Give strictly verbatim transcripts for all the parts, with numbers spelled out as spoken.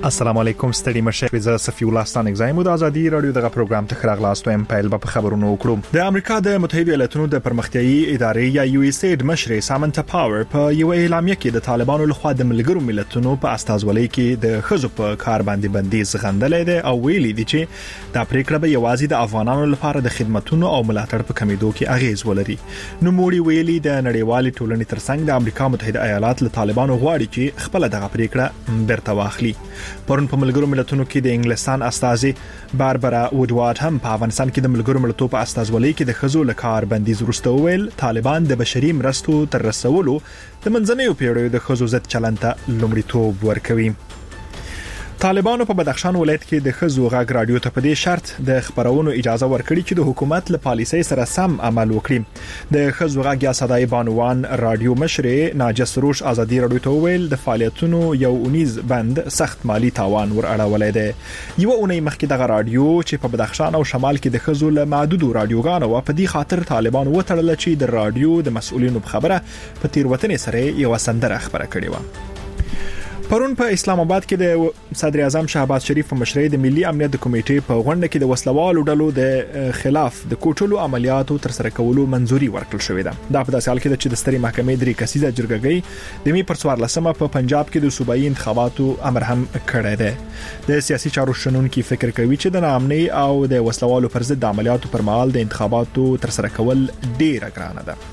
السلام علیکم ستړي مشه زه صفی الله ستان اگزایم د ازادي رادیو دغه پروګرام ته خراغلاستو ام پایل په خبرونو وکړو. د امریکا د متحده ایالاتونو د پرمختیايي ادارې یا یو اس اید مشر سامنتا پاور په یو اعلامیه کې د طالبانو لخوا د ملګرو ملتونو په استازولۍ کې د خزو په کار باندې بندیز غندلې ده او ویلي دي چې دا پریکړه به یوازې د افغانانو لپاره د خدماتو او ملاتړ په کمیدو کې اغیز ولري. نو موړي ویلي د نړیوالې ټولنې ترڅنګ د امریکا متحده ایالات له طالبانو غواړي چې خپل دغه پریکړه برته واخلي. پرون په ملګرو ملتونو کې د انګلستان استازي باربرا وډوارد هم په افغانستان کې د ملګرو ملتونو په استازولۍ کې د خزو له کار بندیز وروسته ویل طالبان د بشري مرستو تر رسولو د منځنیو پیړیو د خزو ضد چلند ته لومړیتوب ورکوي. طالبانو په بدخشان ولایت کې د خزو غږ رادیو ته په دې شرط د خبرونو اجازه ورکړي چې د حکومت له پالیسۍ سره سم عمل وکړي. د خزو غږ یا صداي بانوان رادیو مشر ناجس روش ازادي رادیو ته ویل د فعالیتونو یو اونیز بند سخت مالی تاوان ور اړولای دی. یو اونۍ مخکې دغه رادیو چې په بدخشان او شمال کې د خزو له محدودو رادیوګانو په دې خاطر طالبان وټړل چې د رادیو د مسؤلینو په خبره په تیروتنې سره یو سندره خبره کړې و. پرون په اسلام آباد کې د صدر اعظم شهباز شریف په مشرۍ د ملي امنیت د کمیټې په غونډه کې د وسلوالو ډلو د خلاف د کوټلو عملیاتو تر سره کولو منځوري ورکړل شوې ده. دا په داسې حال کې ده چې د ستري محکمې درې کسیزه جرګه د می پر څوار لسمه په پنجاب کې د صوبایي انتخاباتو امر هم کړی دی. د سیاسي چارو شنونکو فکر کوي چې د ناامنۍ او د وسلوالو پر ضد عملیاتو پر مهال د انتخاباتو تر سره کول ډیره ګرانه ده.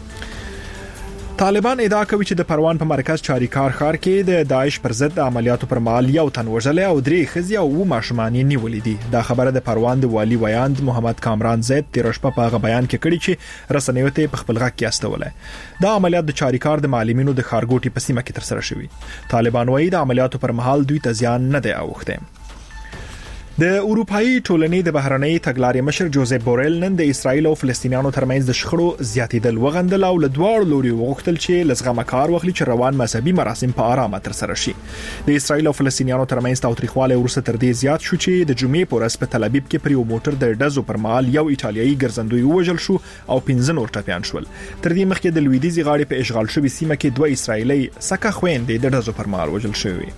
طالبان ادعا کوي چې د پروان په مرکز چاریکار ښار کې د داعش پر ضد عملیاتو پر مهال یو تن وژل او درې ښځې او ماشومان نیولې دي. دا خبره د پروان د والی ویاند محمد کامران زید تیر شپه په هغه بیان کې کړی چې رسنیو ته په خپل غږ کې استوله. دا عملیات د چاریکار د معلمینو د خارګوټي په سیمه کې تر سره شوی. طالبان وايي د عملیاتو پر مهال دوی ته زیان نه دی اوښته. د اروپאי ټولنې د بهرنۍ تګلارې مشر جوزيف بورل نن د اسرایل او فلسطینیانو ترمنځ د شخړو زیاتېدل وغندل او له دواړو لوري وغوښتل چې لزغمه کار واخلي چې روان مذهبي مراسم په آرامه تر سره شي. د اسرایل او فلسطینیانو ترمنځ تاوتریخواله ورسره تر دې زیات شو چې د جمعې په ورځ په تل ابیب کې پر یو موټر د ډزو پر مهال یو ایټالیایي ګرځندوی وژل شو او پنځه نور ټپيان شول. تر دې مخکې د لویدیځي غاړې په اشغال شوی سیمه کې دوه اسرایلی سکه خويندې د ډزو پر مهال وژل شوی.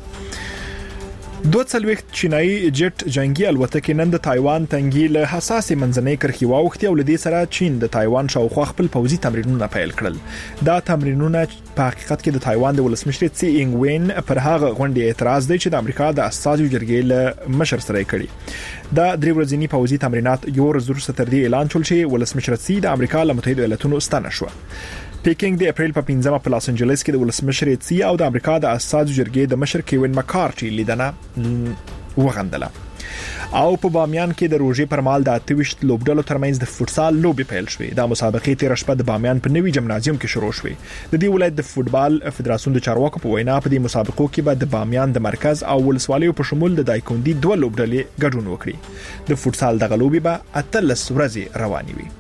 دوه څلوېښت چینایي جټ جنگي الوتکې نن د تایوان تنګي له حساسې منځنۍ کرښې واوښتې او لدې سره چین د تایوان شاوخوا خپل پوځي تمرینونه پیل کړل. دا تمرینونه په حقیقت کې د تایوان د ولسمشر سی اینګ وین پر هغه غونډې اعتراض دی چې د امریکا د استازو جرګې له مشر سره کړي. دا درې ورځنی پوځي تمرینات یو ورځ وروسته تر دې اعلان شول چې ولسمشر سی د امریکا له متحده ایالاتونو ستنه شو. پیکینګ د اپریل په پنځمه په لاس انجلس کې د ولسمشر سی او د امریکا د استازو جرګې د مشر کیوین مکارټي لیدنه وغندله. او په بامیان کې د روژې پر مهال د اتويشت لوبډلو ترمنځ د فوتسال لوبي پیل شوې. دا مسابقې تیر شپه د بامیان په نوي جمنازیوم کې شروع شوې. د دې ولایت د فوتبال فدراسیون د چارواکو په وینا په دې مسابقو کې به د بامیان د مرکز او ولسوالیو په شمول د دایکوندي دوه لوبډلې ګډون وکړي. د فوتسال دغه لوبي به اتلس ورځې رواني وي.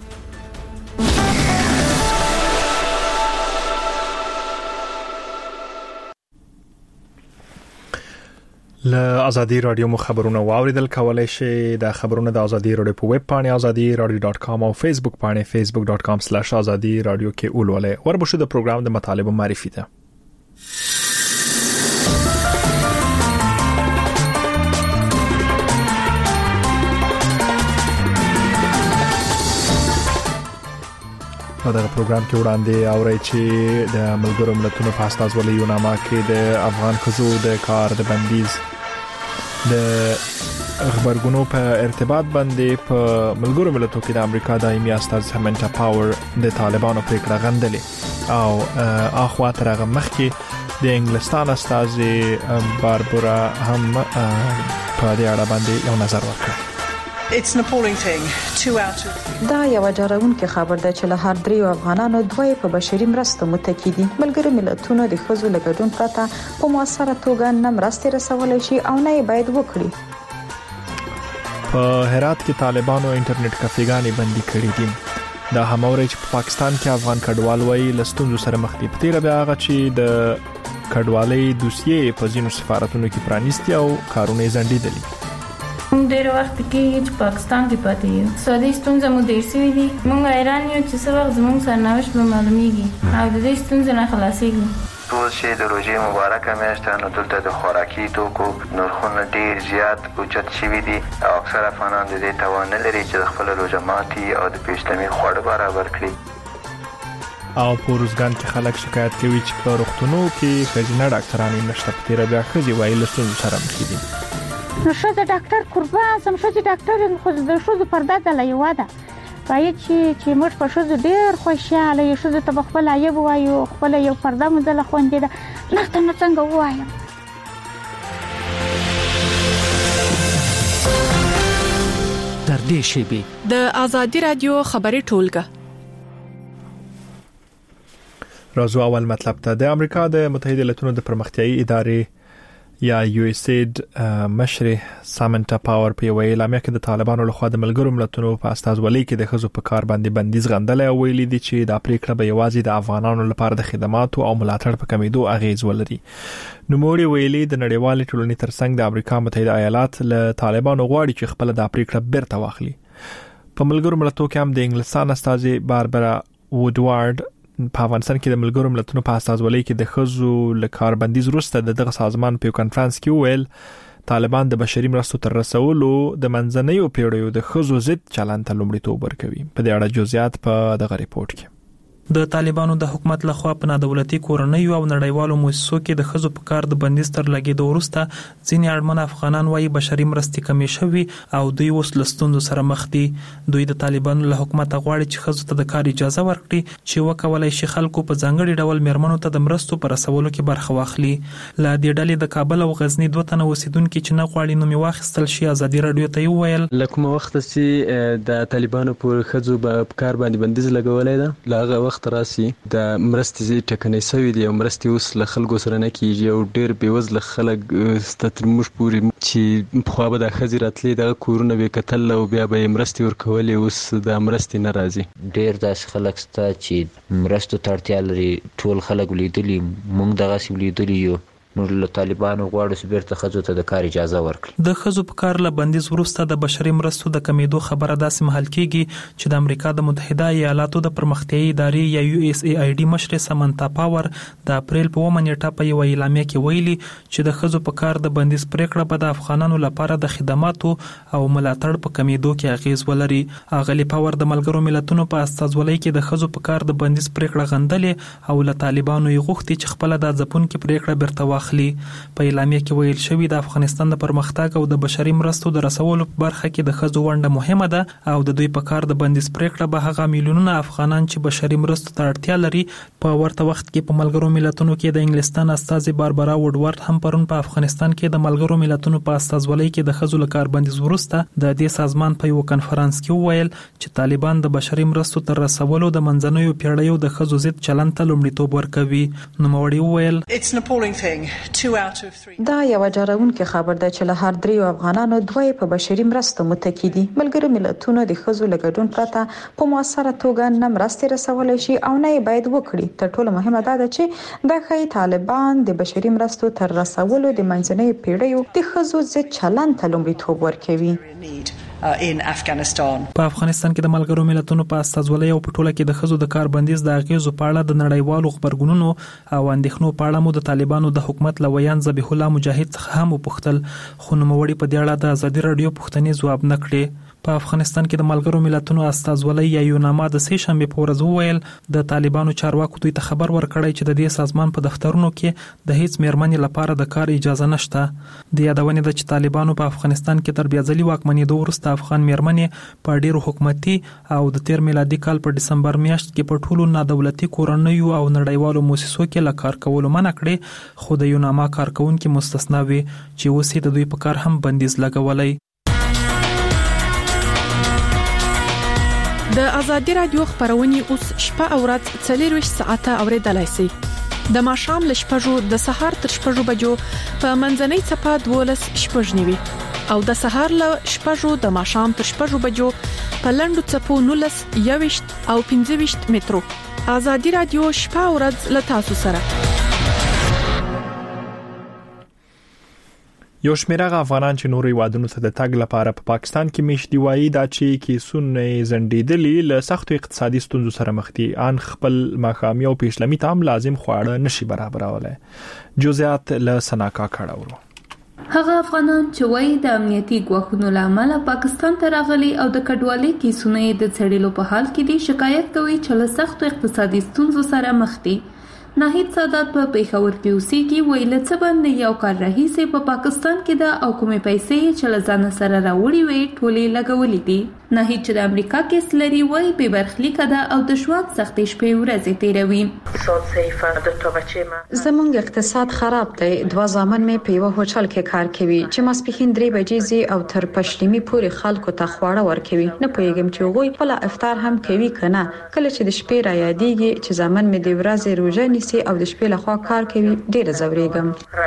له ازادي رادیو مو خبرونه واوریدل. کولای شئ د خبرونه د ازادي رادیو په ویب پاڼه ازادي رادیو ډاټ کام او فیسبوک پاڼه فیسبوک ډاټ کام سلیش ازادي رادیو کې ولولئ. وربشو د پروګرام د مطالبه معرفي ده. په دغه پروګرام کې وړاندې اورئ چې د ملګرو ملتونو په استازولۍ یونامه کې د افغان خزو د کار د بندیز د خبرګونو په ارتباط باندې په ملګرو ملتونو کې د امریکا دایمي استاذ سامنتا پاور د طالبانو پریکړه غندلې او اخوا تر هغه مخکې د انګلستان استاذ باربرا هم په دې اړه باندې یو نظر ورکړ. It's an appalling thing. Two out of دا یو ډاروونکې خبر ده چې له هر دریو افغانانو دوی په بشري مرستو متکی دي. ملګري ملتونو د خزو له ګډون پرته په موثره توګه نه مرستې رسولای شي او نه یې باید وکړي. په هرات کې طالبانو انټرنیټ کافيګانې بندي کړې دي. دا هموري چې په پاکستان کې افغان کډوال وایي لستونزو سره مخ دي. په تیر بیا هغه چې د کډوالۍ دوسیې په ځینو سفارتونو کې پرانیستي او کارونه یې ځنډېدلي. ډېر وخت کې چې پاکستان کې پاتې یو سودي ستونزې مو ډېر شوي دي. موږ حیران یو چې څه وخت زموږ سرنوشت به معلومیږي او د دې ستونزې نه خلاصېږو. پښتو چې د روژې مبارکه میاشت نو دلته د خوراکي توکو نرخونه ډیر زیات اوچت شوي دي او اکثر افغانان د دې توان نه لري چې د خپل روژه ماتي او د پیشتمي خواړه برابر کړي. او په روزګان کې خلک شکایت کوي چې په روغتونو کې ښځینه ډاکټرانې نشته، په تیره بیا ښځې وایي له ستونزو سره مخ دي. نو ښځه ډاکټر قربان سم، ښځه ډاکټر خو د ښځو پرده د لیوا ده، باید چې چې موږ په ښځو ډېر خوشاله یو، ښځو ته خپل عیب وایو، خپل یو پرده مدله خوندې ده، نشته نو څنګه ووایم. در دې شیبې د آزادي رادیو خبري ټولګه. راځو اول مطلب ته. د امریکا د متحده ایالاتونو د پرمختیایي ادارې یا یو اس اید مشر سامنتا پاور په یوه اعلامیه کې د طالبانو لخوا د ملګرو ملتونو په استازولۍ کې د ښځو په کار باندې بندیز غندلی او ویلي دي چې دا پریکړه به یوازې د افغانانو لپاره د خدماتو او ملاتړ په کمیدو اغیز ولري. نوموړي ویلي د نړیوالې ټولنې ترڅنګ د امریکا متحده ایالات له طالبانو غواړي چې خپل د پریکړه بیرته واخلي. په ملګرو ملتونو کې هم د انګلستان استازي باربرا وودوارد په افغانستان کې د ملګرو ملتونو په استازولۍ کې د ښځو له کاربندیز وروسته د دغه سازمان په کانفرنس کې ویل طالبان د بشري مرستو تر رسولو د منځنیو پیړیو د ښځو ضد چلند ته لومړیتوب ورکوي. په دې اړه جزئیات په دغه ریپورت کې. د طالبانو د حکومت لخوا په نادولتي کورنیو او نړیوالو مؤسسو کې د ښځو په کار د بندیز تر لګیدو وروسته ځینې اړمن افغانان وايي بشري مرستې کمې شوي او دوی اوس له ستونزو سره مخ دي. دوی د طالبانو له حکومت غواړي چې ښځو ته د کار اجازه ورکړي چې وکولای شي خلکو په ځانګړي ډول میرمنو ته د مرستو پر رسولو کې برخه واخلي. لا دې ډلې د کابل او غزنی دوه تنه اوسیدونکو چې نه غواړي نوم واخیستل شي ازادي رادیو ته ویل لکه وخت چې د طالبانو پر ښځو په کار باندې بندیز لګولای دا لاغه وخت راسي د مرستې ټکنۍ سوي دي او مرستې اوس له خلکو سره نه کیږي او ډېر بېوزله خلک ستر موږ پورې چې خو به د ښځې راتلې دغه کورونه به کتل او بیا به مرستې ورکولې، اوس د مرستې نه راځي. ډېر داسې خلک شته چې مرستو ته اړتیا لري، ټول خلک ولیدلي، موږ دغسې ولیدلي یو. نو له طالبانو غواړي چې بیرته ښځو ته د کار اجازه ورکړي. د ښځو په کار له بندیز وروسته د بشري مرستو د کمیدو خبره داسې مهال کیږي چې د امریکا د متحده ایالاتو د پرمختیایي ادارې یا یو اس ای آی ډي مشر سامنتا پاور د اپریل په اوومه نیټه په یوه اعلامیه کې ویلي چې د ښځو په کار د بندیز پریکړه به د افغانانو لپاره د خدماتو او ملاتړ په کمیدو کې اغیز ولري. اغلی پاور د ملګرو ملتونو په استازولۍ کې د ښځو په کار د بندیز پریکړه غندلې او له طالبانو یې غوښتي چې خپل د ځپونکو پریکړه بیرته واخلي. په اعلامیه کې ویل شوی د افغانستان د پرمختګ او د بشري مرستو د رسولو په برخه کې د ښځو ونډه مهمه ده او د دوی په کار د بندیز پریکړه به هغه میلیونونه افغانان چې بشري مرستو ته اړتیا لري په ورته وخت کې په ملګرو ملتونو کې د انګلستان استازي باربرا وودوارد هم پرون په افغانستان کې د ملګرو ملتونو په استازولۍ کې د ښځو له کار بندیز وروسته د دې سازمان په یو کانفرنس کې وویل چې طالبان د بشري مرستو تر رسولو د منځنیو پیړیو د ښځو ضد چلند ته لومړیتوب ورکوي. نوموړي وویل دا یو جاروونکې خبر ده چې له هر دریو افغانانو دوی په بشري مرستو متکی دي. ملګرو ملتونو د ښځو له ګډون پرته په موثره توګه نه مرستې رسولای شي او نه باید وکړي. تر ټولو مهمه دا ده چې د ښځې طالبان د بشري مرستو تر رسولو د منځنۍ پیړیو د ښځو ضد چلند ته لومړیتوب ورکوي. په افغانستان کې د ملګرو ملتونو په استازولۍ او په ټوله کې د ښځو د کار بندیز د اغیزو په اړه د نړیوالو خبرګونونو او اندېښنو په اړه مو د طالبانو د حکومت له ویان ذبیح الله مجاهد څخه هم وپوښتل، خو نوموړي په دې اړه د ازادي رادیو پوښتنې ځواب نه کړې. په افغانستان کې د ملګرو ملتونو استازولۍ یا یوناما د سې شنبې په ورځ وویل د طالبانو چارواکو دوی ته خبر ورکړی چې د دې سازمان په دفترونو کې د هیڅ میرمنې لپاره د کار اجازه نشته. د یادونې ده چې طالبانو په افغانستان کې تر بیا ځلي واکمنېدو وروسته افغان میرمنې په ډیرو حکومتي او د تیر میلادي کال په ډسمبر میاشت کې په ټولو نادولتي کورنیو او نړیوالو مؤسسو کې له کار کولو منع کړې، خو د یوناما کارکونکي مستثنا وي چې اوس یې د دوی په کار هم بندیز لګولی. د آزادي رادیو خبرونه اوس شپه او ورځ څلور ساعته اوریدلای شئ. د ماښام ل شپږو د سهار تر شپږو بجو په منځنۍ چپه دولس شپږ نیوي او د سهار ل شپږو د ماښام تر شپږو بجو په لندو چپو نولس یويشت او پنځه ویشت مترو. آزادي رادیو شپه او ورځ ل تاسو سره. یو شمېر هغه افغانان چې نورو هیوادونو ته د تګ لپاره په پا پاکستان کې میشت دی وایي دا چې کیسونه زندیدلي له سختو اقتصادي ستونزو سره مخ دي ان خپل ماخامي او پیشلمي تام لازم خواړه نشي برابرولای. جزئیات له سناکا کړهورو. هغه افغانان چې وایي د امنیتي ګواښونو لامل پاکستان ته راغلي او د کډوالۍ کیسونه د څېړلو په حال کې دي شکایت کوي چې له سختو اقتصادي ستونزو سره مخ دي. ناهید سادات په پیښور کې اوسېږي وایي له څه باندې یو کال راهیسې په پاکستان کې د او کومې پیسې چې له ځانه سره راوړي وي ټولې لګولې دي. ناهید چې د امریکا کې سلري وایي بې برخلیکه ده او د ژوند سختې شپې ورځې تېروي. زموږ اقتصاد خراب دی. دوه زامن مې په یو هوټل کې کار کوي چې ماسپښین درې بجې زی او تر پښلمي پورې خلکو ته خواړه ورکوي. نه پوهیږم چې هغوی خپل افطار هم کوي کنه. کله چې د شپې را یادېږي چې زامن مې د ورځې روزه نیسي او د شپې لخوا کار کوي ډېر زورېږم.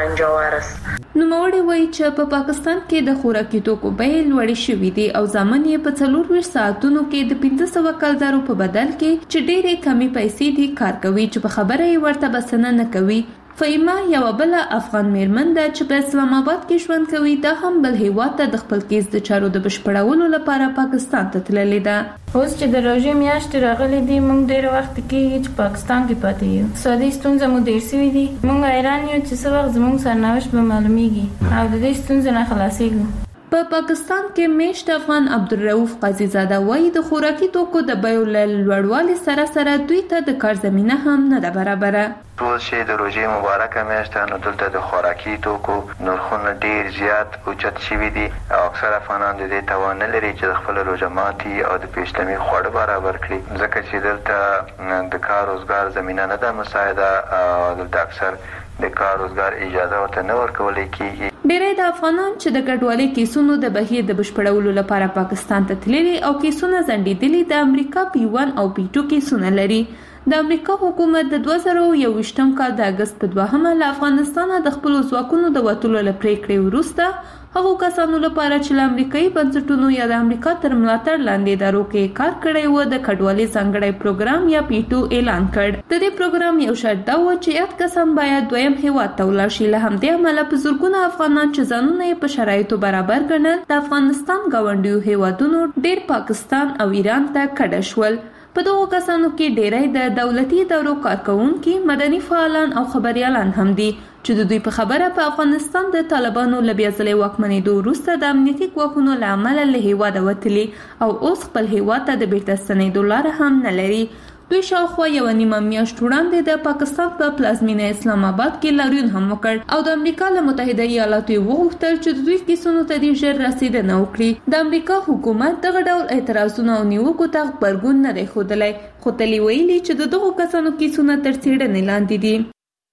نوموړی وایي چې په پاکستان کې د خوراکي توکو بیې لوړې شوې دي او زامن یې په څلور ویشت ساعتونو کې د پنځه سوه کلدارو په بدل کې چې ډېرې کمې پیسې دي کار کوي چې په خبره یې ورته بسنه نه کوي. فایما یو بل افغان میرمن ده چې په اسلام آباد کې ژوند کوي. دا هم بل هیواد ته د خپل کیس د چارو د بشپړولو لپاره پاکستان ته تللې ده. اوس چې د روژې میاشتې راغلي دي موږ ډېر وخت کې چې پاکستان کې پاتې یو. اقتصادي ستونزې مو ډېر سوي دي. موږ حیران یو چې څه وخت زموږ سرنوشت به معلومیږي او د دې ستونزې نه خلاصېږو. په پاکستان کې میشت افغان عبدالرؤف قاضي زاده وایي د خوراکي توکو د بیو له لوړوالي سره سره دوی ته د کار زمینه هم نه ده برابره. ټول شي د روژې مبارکه میاشت نو دلته د خوراکي توکو نرخونه ډیر زیات اوچت شوي دي او اکثر افغانان د دې توان نه لري چې د خپل روژه ماتي او د پیشلمي خواړه برابر کړي ځکه چې دلته د کار روزګار زمینه نه ده مساعده او دلته اکثر د کار روزګار اجازه ورته نه ورکول کیږي. ډېری د افغانان چې د کډوالۍ کیسونو د بهیر د بشپړولو لپاره پاکستان ته تللي او کیسونه ځنډېدلي د امریکا پی ون او پی ټو کیسونه لري. د امریکا حکومت د دوه زره یو ویشتم کال د اګست په دوهمه له افغانستانه د خپلو ځواکونو د وتلو له پریکړې وروسته هغو کسانو لپاره چې له امریکایي بنسټونو یا د امریکا تر ملاتړ لاندې ادارو کې کار کړی و د کډوالۍ ځانګړی پروګرام یا پی ټو اعلان کړ. د دې پروګرام یو شرط دا و چې یاد کسان باید دویم هیواد ته ولاړ شي. له همدې امله په زرګونه افغانان چې ځانونه یې په شرایطو برابر ګڼل د افغانستان ګاونډیو هیوادونو ډېر پاکستان او ایران ته کډه شول. په دغو کسانو کې ډېری د دولتي ادارو کارکوونکي مدني فعالان او خبريالان هم دي چې د دوی په خبره په افغانستان د طالبانو له بیا ځلې واکمنېدو وروسته د امنیتي ګواښونو له امله له هیواده وتلي او اوس خپل هیواد ته د بیرته ستنېدو لاره هم نه لري. دوی شاوخوا یو نیمه میاشت وړاندې د پاکستان په پلازمینه اسلام آباد کې لاریون هم وکړ او د امریکا له متحده ایالاتو وغوښتل چې د دوی کیسونو ته ډېر ژر رسیدنه وکړي. د امریکا حکومت دغه ډول اعتراضونه او نیوکو ته غبرګون نه دی ښودلی خو تل یې ویلي چې د دغو کسانو کیسونه تر څېړنې لاندې دي.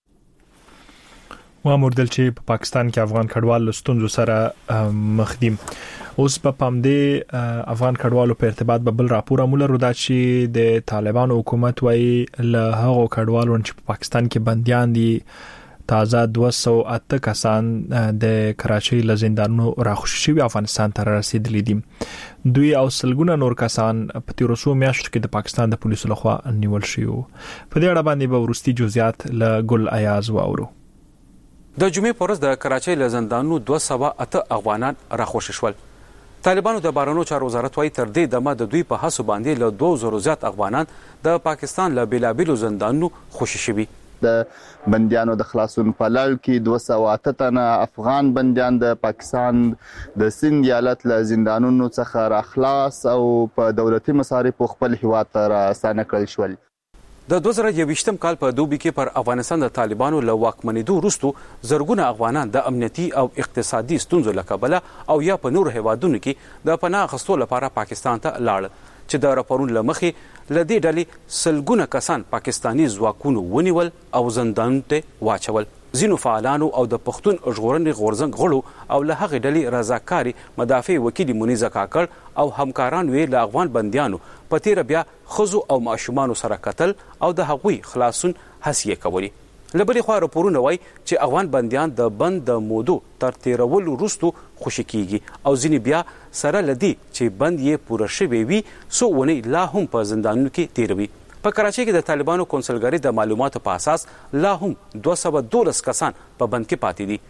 واموردل چې په پاکستان کې افغان کډوال له ستونزو سره مخ دي. اوس په پامدې افغان کډوالو په ارتباط به بل راپور مولر دا چې د طالبانو حکومت وايي له هغو کډوالو چې په پاکستان کې بنديان دي تازه دوه سوه او اته کسان د کراچۍ له زندانونو راخوشي شوي افغانستان ته رسیدلي دي. دوی او سلګونه نور کسان په تیرو څو میاشتو کې د پاکستان د پولیسو لخوا نیول شوي. په دې اړه باندې به وروستي جزئیات له ګل ایاز واورو. د جمعې په ورځ د کراچۍ له زندانونو دوه سوه اته افغانان راخوشي شول. طالبانو د بهرنیو چارو وزارت وايي تر دې دمه د دوی په هڅو باندې له دوه زرو زیات افغانان د پاکستان له بیلابیلو زندانونو خوشي شوي. د بندیانو د خلاصون په لړ کې دوه سوه اته تنه افغان بندیان د پاکستان د سند ایالت له زندانونو څخه راخلاص او په دولتي مصارفو خپل هیواد ته راستانه کړل شول. د دوه زره یوویشتم کال په دوبي کې پر افغانستان د طالبانو له واکمنېدو وروسته زرګونه افغانان د امنیتي او اقتصادي ستونزو له کبله او یا په نورو هیوادونو کې د پناه اخیستو لپاره پاکستان ته لاړل چې د راپورونو له مخې له دې ډلې سلګونه کسان پاکستاني ځواکونو ونیول او زندانونو ته واچول. ځینو فعالانو او د پښتون ژغورنې غورځنګ غړو او له هغې ډلې رضاکاري مدافع وکیل منیزه کاکړ او همکاران یې له افغان بندیانو په تیره بیا ښځو او ماشومانو سره کتل او د هغوی خلاصون هڅې کولې. له بلې خوا راپورونه وایي چې افغان بندیان د بند د مودو تر تیرولو وروسته خوشي کیږي او ځینې بیا سره له دې چې بند یې پوره شوی وي څو اونۍ لا هم په زندانونو کې تیروي. په کراچۍ کې د طالبانو کونسلګرۍ د معلوماتو په اساس لا هم دوه سوه دولس کسان په بند کې پاتې دي.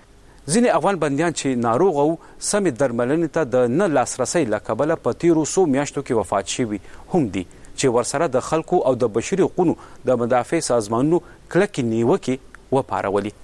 ځینې افغان بندیان چې ناروغ او سمې درملنې ته د نه لاسرسي له کبله په تیرو څو میاشتو کې وفات شوي هم دي چې ورسره د خلکو او د بشري حقوقو د مدافع سازمانونو کلکې نیوکې وپارولې.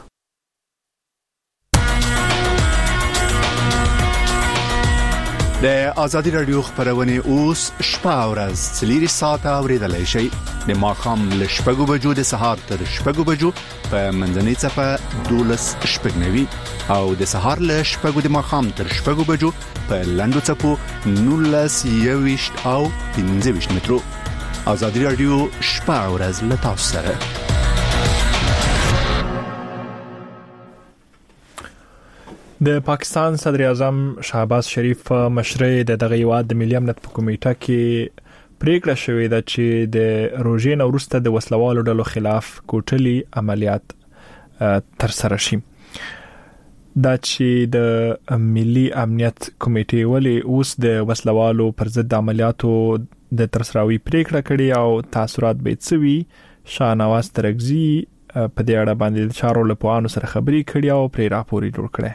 د ازادي رادیو خبرونه اوس شپه او ورځ څلور ساعته اوریدلای شئ د ماښام له شپږو بجو د سهار تر شپږو بجو په منځنۍ صفه دولس شپږنوي او د سهار له شپږو د ماښام تر شپږو بجو په لاندو صفو نولس یويشت او پنځه ویشت مترو. ازادي رادیو شپه او ورځ له تاسو سره. د پاکستان صدر اعظم شهباز شریف مشرۍ د دغه هیواد د ملي امنیت په کمیټه کې پریکړه شوې ده چې د روژې نه وروسته د وسلوالو ډلو خلاف کوټلي عملیات تر سره شي. دا چې د ملي امنیت کمیټې ولې اوس د وسلوالو پر ضد عملیاتو د ترسراوي پریکړه کړې او تاثیرات به څه وي، شاهنواز ترکزي په دې اړه باندې چارو لپاره سره خبرې کړې او پرې راپور جوړ کړی.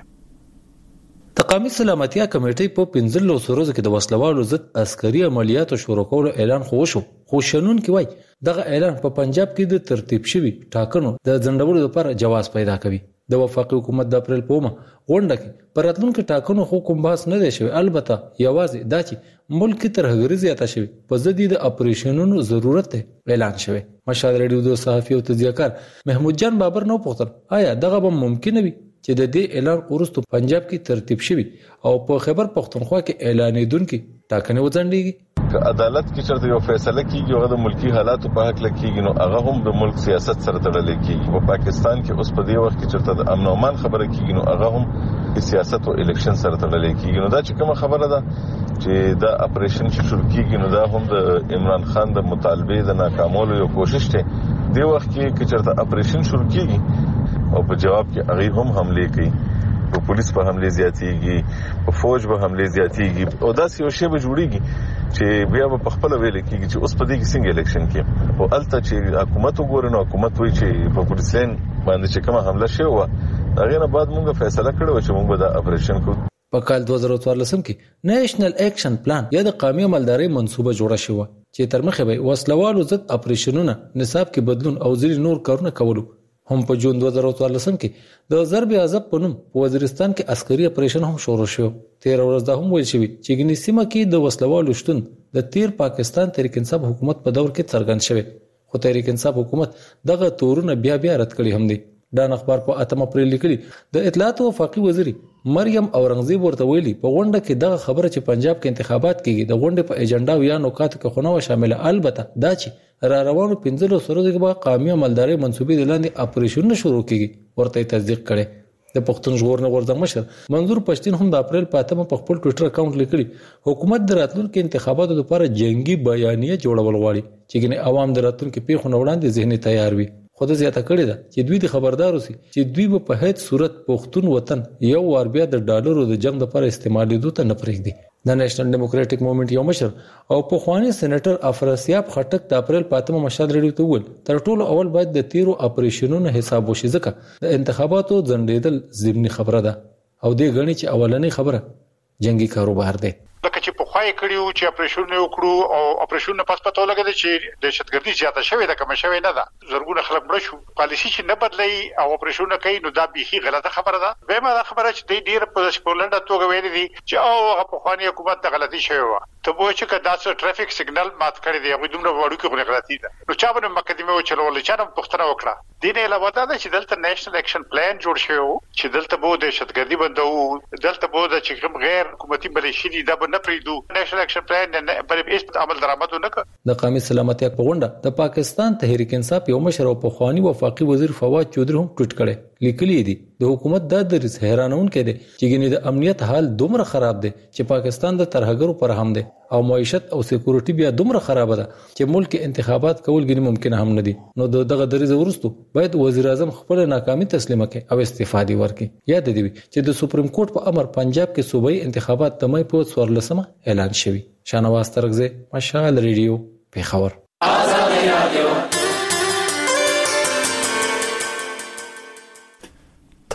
د قومي سلامتیا کمیټې په پنځلس ورځو کې د وسلوالو ضد عسکري عملیاتو شروع کولو اعلان خو وشو، خو شنون کې وای دغه اعلان په پنجاب کې د ترتیب شوی ټاکنو د ځندولو لپاره جواز پیدا کوي. د وفاقي حکومت د اپریل په مه غونډه کې پر راتلونکو ټاکنو خو کوم بحث نه دی شوی، البته یوازې دا چې ملک تر هغه زیاته شوی په ضد د اپریشنونو ضرورت اعلان شوی. مشهد ریډیو د صحافي او تجزیه‌کار محمود جان بابر نو پوښتنه آیا دغه به ممکن وي چې د دې اعلان وروسته پنجاب کې ترتیب شوی او په خیبر پختونخوا کې اعلانېدونکو ټاکنې وځنډيږي. که عدالت کې چرته یو فیصله کیږي او د ملکی حالاتو په حق لکېږي نو هغه هم د ملک سیاست سره تړلې کیږي. په پاکستان کې اوس په دې وخت کې چرته د امن او امان خبره کیږي نو هغه هم د سیاست او الیکشن سره تړلې کیږي. نو دا چې کومه خبره ده چې دا اپریشن چې شروع کیږي نو دا هم د عمران خان د مطالبه د ناکامولو یو کوشش دی. د وخت کې چې چرته اپریشن شروع کیږي او په جواب کې هغه هم حمله کوي، په پولیس په حمله زیاتېږي، په فوج په حمله زیاتېږي او دا یو شی به جوړیږي چې بیا په خپل ویل کېږي چې اوس په دې کې څنګه الیکشن کې او الته چې حکومت وګوري نو حکومت وایي چې په پولیس لین باندې چې کومه حمله شوه و هغه نه بعد موږ فیصله کړو چې موږ به دا اپریشن کوو. په کال دوه زره څوارلس کې نېشنل اکشن پلان یا د قومي عملداري منصوبه جوړه شوه چې تر مخه به وسلوالو ضد اپریشنونه نصاب کې بدلون او ځینې نور کارونه کولو. هم په جون دوه زره څوارلس کې د ضرب عذاب په نوم په وزیرستان کې عسکري اپریشن هم شروع شو. تیر ورځ دا هم ویل شوی چې ګنې سیمه کې د وسلوالو شتون د تیر پاکستان تحریک انصاف حکومت په دور کې څرګند شوی، خو تحریک انصاف حکومت دغه تورونه بیا بیا رد کړي هم دي. ډان اخبار په اتم اپریل لیکلي د اطلاعات او وفاقي وزیر مریم اورنګزیب ورته ویلي په غونډه کې دغه خبره چې پنجاب کې انتخابات کیږي د غونډې په ایجنډا او یا نوکاتو کې خو نه شامل، البته دا چې را روانو پنځلس ورځې کې به قومي عملداري منصوبې د لاندې اپریشن شروع کیږي ورته تصدیق کړي. د پښتون ژغورنې غورځنګ مشر منظور پښتين هم د اپریل په اتمه په خپل ټوئیټر اکاونټ لیکلي حکومت د راتلونکو انتخاباتو لپاره جنگي بیانیه جوړول غواړي چې ګنې عوام د راتلونکو پیښو نه وړاندې ذهني تیار وي. خو د زیاته کړی ده چې دوی د خبردار اوسي چې دوی په هیڅ صورت پښتون وطن یو وار بیا د ډالرو د جنگ لپاره استعمالېدو ته نه پرېږدي. د نېشنل ډیموکراټک موومېنټ یو مشر او پخوانی سېنیټر افراسیاب خټک د اپریل په اتمه مشهد ریډیو ته وویل تر ټولو اول باید د تیرو اپریشنونو حساب وشي ځکه د انتخاباتو ځنډېدل ضمني خبره ده او دې غني چې اولنۍ خبره جنگي کاروبار دی. لکه چې په خوای کړیو چې اپریشن وکړو او اپریشن په پاتو لګیدل چې دهشتګردي زیاته شوې ده کوم شوې نه ده، زرګونه خلک مړ شو. پالیسی چې نه بدلې او اپریشن کوي نو دا بيخي غلطه خبره ده. به ما دا خبره چې د ډیر په پولنډ توګه ویلي دي چې او هغه په خواني حکومت ته غلطي شوې و ته وایي چې دا څه ټریفیک سیګنل مات کړی دی هغه دومره وړو کې غلطي ده. نو چا باندې مقدمه وچلول چې نن پښتنه وکړه. دینه علاوه دا چې دلته نېشنل اکشن پلان جوړ شوی چې دلته بو دهشتګردي بندو، دلته بو د چې کوم غیر حکومتي ملیشي دي دا به نه پریدو. نېشنل اکشن پلان نه بلې هیڅ عمل درآمد نه کړ. د قومي سلامتیا په غونډه د پاکستان تحریک انصاف یو مشر او پخوانی وفاقي وزیر فواد چودري هم ټویټ کړي لیکلي دي د حکومت د درس حیرانون کې دي چې ګنې د امنیت حال دومره خراب دی چې پاکستان د ترهګرو پر هم دی او معیشت او سکیورټي بیا دومره خراب ده چې ملک انتخابات کول ګنې ممکن هم نه دي. نو دغه دریز ورستو باید وزیر اعظم خپل ناکامي تسلیمه کړي او استعفا دی ورکړي. یاد دی چې د سپریم کورټ په امر پنجاب کې صوبایي انتخابات د مې په څوارلسمه اعلان شوی. شاهنواز ترکزی، مشال ریډیو، پیښور. آزاد رادیو.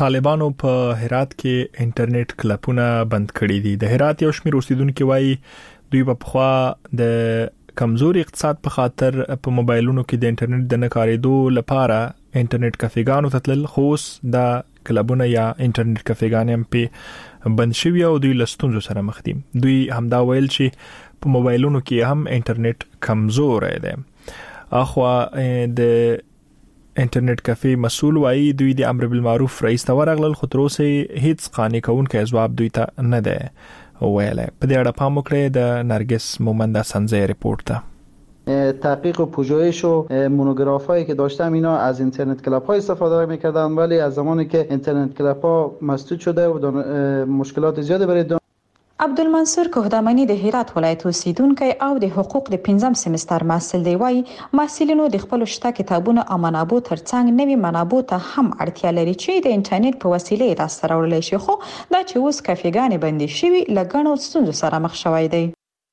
طالبانو په هرات کې انټرنیټ کلپونه بند کړي دي. د هرات یو شمېر اوسیدونکو وایي دوی په خوا د کمزوري اقتصاد په خاطر په موبایلونو کې د انټرنیټ د نه کارېدو لپاره انټرنیټ کافيګانو ته تلل، خو د کلبونه یا انټرنیټ کافيګان هم په بند شوی او دوی لستونزو سره مخ دي. دوی همدا ویل چې په موبایلونو کې هم انټرنیټ کمزور دی. اخو د انټرنیټ کافي مسؤل وایي دوی د امر بالمعروف رئیس ته ورغلل، خو تر اوسه هیڅ قانوني کوونکی ځواب دوی ته نه دی ویلای. په دې اړه پام وکړئ د نرگس مومند سنزه ریپورت ته. تحقیق و پژوهش و مونوگراف هایی که داشتم اینا از اینترنت کلاب ها استفاده میکردن، ولی از زمانی که اینترنت کلاب ها مسدود شده و مشکلات زیاده برای دانش عبدالمنصور کوهدامنی د هرات ولایت اوسیدونکی او د حقوق د پنځم سمستر محصل دی وایي محصلینو د خپل شته کتابونو او منابع ترڅنګ نوي منابع ته هم اړتیا لري چې د انټرنیټ په وسیله لاسته راوړل شي، خو دا چې اوس کافيګانې بندي شوي لګڼو ستونزو سره مخ شوی دی.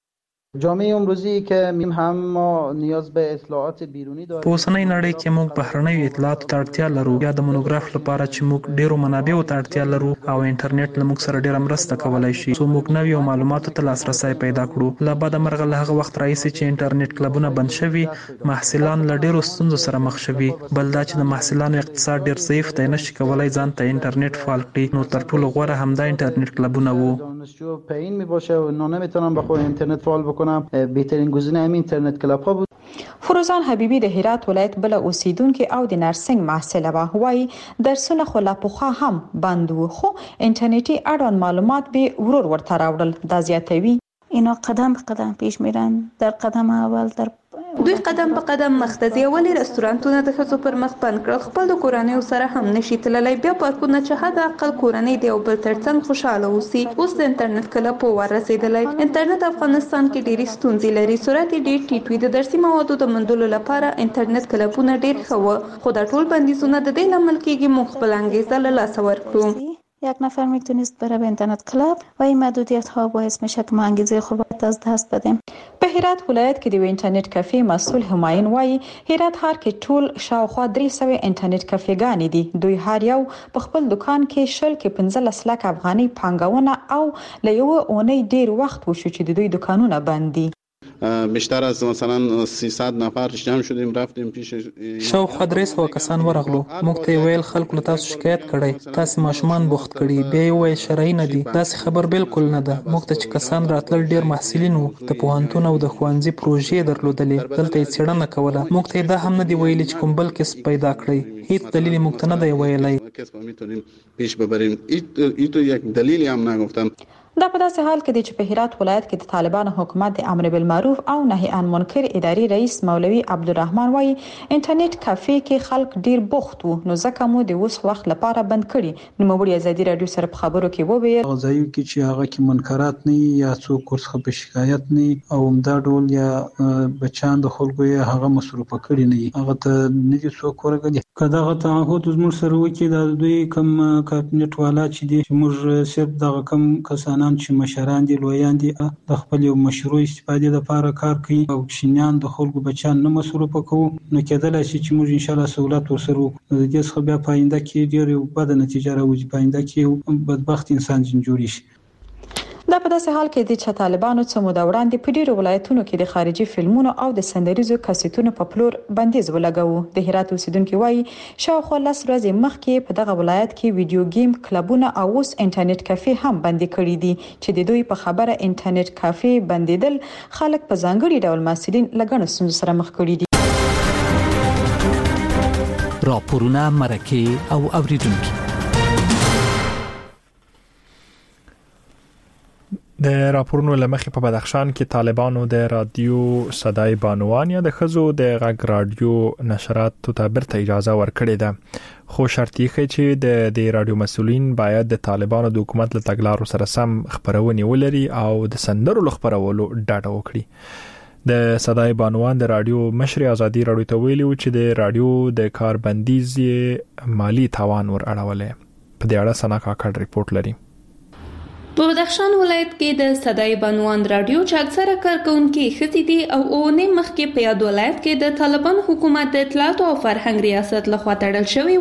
جامعه امروزی که میم هم ما نیاز به اطلاعات بیرونی داریم. په اوسنۍ نړۍ کې موږ بهرنیو اطلاعاتو ته اړتیا لرو، یا د مونوګراف لپاره چې موږ ډیرو منابعو ته اړتیا لرو او انټرنیټ له موږ سره ډیره مرسته کولای شي څو موږ نویو معلوماتو ته لاسرسي پیدا کړو. له بعد مرغه له هغه وخت راځي چې انټرنیټ کلبونه بند شوي، محصلان له ډیرو ستونزو سره مخ شوي. بل دا چې د محصلانو اقتصاد ډیر ضعیف دی، نشي کولای ځان ته انټرنیټ فعال کړي. نو تر ټولو غوره همدا انټرنیټ کلبونه وو. دانشجو پایین میباشه و نه نمیتونم به خود اینترنت فعال بکنم، بهترین گزینه همین اینترنت کلاب ها بود. فروزان حبیبی د هرات ولایت بل اوسیدونکو او د نرسنګ محصله و وایي درسونه خو لا پوخا هم بند وو، خو انټرنیټي اړوند معلومات به ورور ورته راوړل. دا زیاتوي اینا قدم به قدم پیش میرن، در قدم اول در دوی قدم په قدم مخته ولی رستورانتونه د ښځو پر مخ بند کړل، خپل د کورنۍ سره هم نشي تللی. بیا پارکونه چې حد اقل کورنۍ دی او بل ترڅنګ خوشاله اوسي. اوس د انټرنیټ کلب په ور رسیدلی. انټرنیټ افغانستان کې ډېری ستونزې لري، سرعت ډېر ټیټ وي. د درسي موادو د موندلو لپاره انټرنیټ کلبونه ډېر ښه وو، خو دا ټول بندیزونه د دې لامل کېږي موږ خپل انګیزه له لاسه ورکړو. یک نفر میتونست بره به اینترنت کلاب و این محدودیت ها باعث میشه که ما انگیزه خوب از دست بدیم. په هرات ولایت کې د انټرنیټ کافي مسؤل همایون وایي هرات ښار کې ټول شاوخوا درې سوه انټرنیټ کافيګانې دي. دوی هر یو په خپل دکان کې شل کې پنځلس لک افغاني پانګونه او له یو اونۍ ډیر وخت وشو چې د دوی دکانونه بند دي. بیشتر از مثلا سیصد نفر جمع شدیم رفتیم پیش شاوخوا درې سوه کسان ورغلو. موږ ته ویل خلکو له تاسو شکایت کړی، تاسو ماشومان بوخت کړي. بیا یې ویل شرعي نه دي. داسې خبر بالکل نه ده. موږ ته چې کسان راتلل ډیر محصلین وو، د پوهنتون او د ښوونځي پروژې درلودلې، دلته یې څېړنه کوله. موږ ته دا هم نه دی ویلي چې کوم بل کسب پیدا کړئ. هیڅ دلیل موږ ته نه دی ویلی. کسب میتونیم پیش ببریم. این تو یک دلیلی هم نگفتن. دا په داسې حال کې چې په هرات ولایت کې د طالبانو حکومت د امر بالمعروف او نهي عن منکر اداري رئیس مولوي عبدالرحمن وایي انټرنیټ کافي کې خلک ډیر بوخت وو، نو ځکه مو د اوس وخت لپاره بند کړي. نو موږ ازادي رادیو سره په خبرو کې وویل غځایو کې چې هغه کې منکرات نه یا څوک ورڅخه په شکایت نه او همدا ډول یا بچان د خلکو یې هغه مصروف کړي نه، هغه ته نه دي څوک ورغلي. کله هغه تعهد زموږ سره وکړي د دوی کم کابینټ والا چې دي موږ صرف دغه کم کسان چې مشران دي لویان دي د خپل یو مشروع استفادې لپاره کار کوي او کشنیان د خلکو بچان نه مصروف کوو، نو کېدلای شي چې موږ ان شاء الله سہولت ورسره وکړو. د دې څخه بیا پاینده کې ډېر بد نتیجه راوځي، پاینده کې بدبخت انسان جوړ شي. دا په داسې حال کې دي چې طالبانو څو موده وړاندې په ډیرو ولایتونو کې د خارجي فلمونو او د سندریزو کاستونو په پلور بندیز ولګاوه. د هرات اوسیدونکو وایي شاوخوا لس ورځې مخکې په دغه ولایت کې ویډیو گیم کلبونه او اوس انټرنیټ کافي هم بندي کړي دي چې د دوی په خبره انټرنیټ کافي بندیدل خلک په ځانګړي ډول محصلین لګڼو ستونزو سره مخ کړي دي. راپورونه مرکه او اوریدونکو د راپورونو لمخې په بدخشان کې طالبانو د رادیو صدای بانوان یا د خزو د غږ رادیو نشرات ته برته اجازه ورکړې ده، خو شرط یې چې د د رادیو مسؤلین باید د طالبانو د حکومت له تګلارو سره سم خبرونه ولري او د سندرو خبرولو ډاډ وکړي. د صدای بانوان د رادیو مشر ازادي رادیو ته ویلي چې د رادیو د کاربندیز مالی تاوان ور اړولې. په دې اړه سنا کاکړ ریپورت لري. په بدخشان ولایت کې د صدای بانوان رادیو چې اکثره کارکونکي ښځې دي او اونۍ مخکې په یاد ولایت کې د طالبان حکومت د اطلاعات او فرهنګ ریاست لخوا تړل شوی و،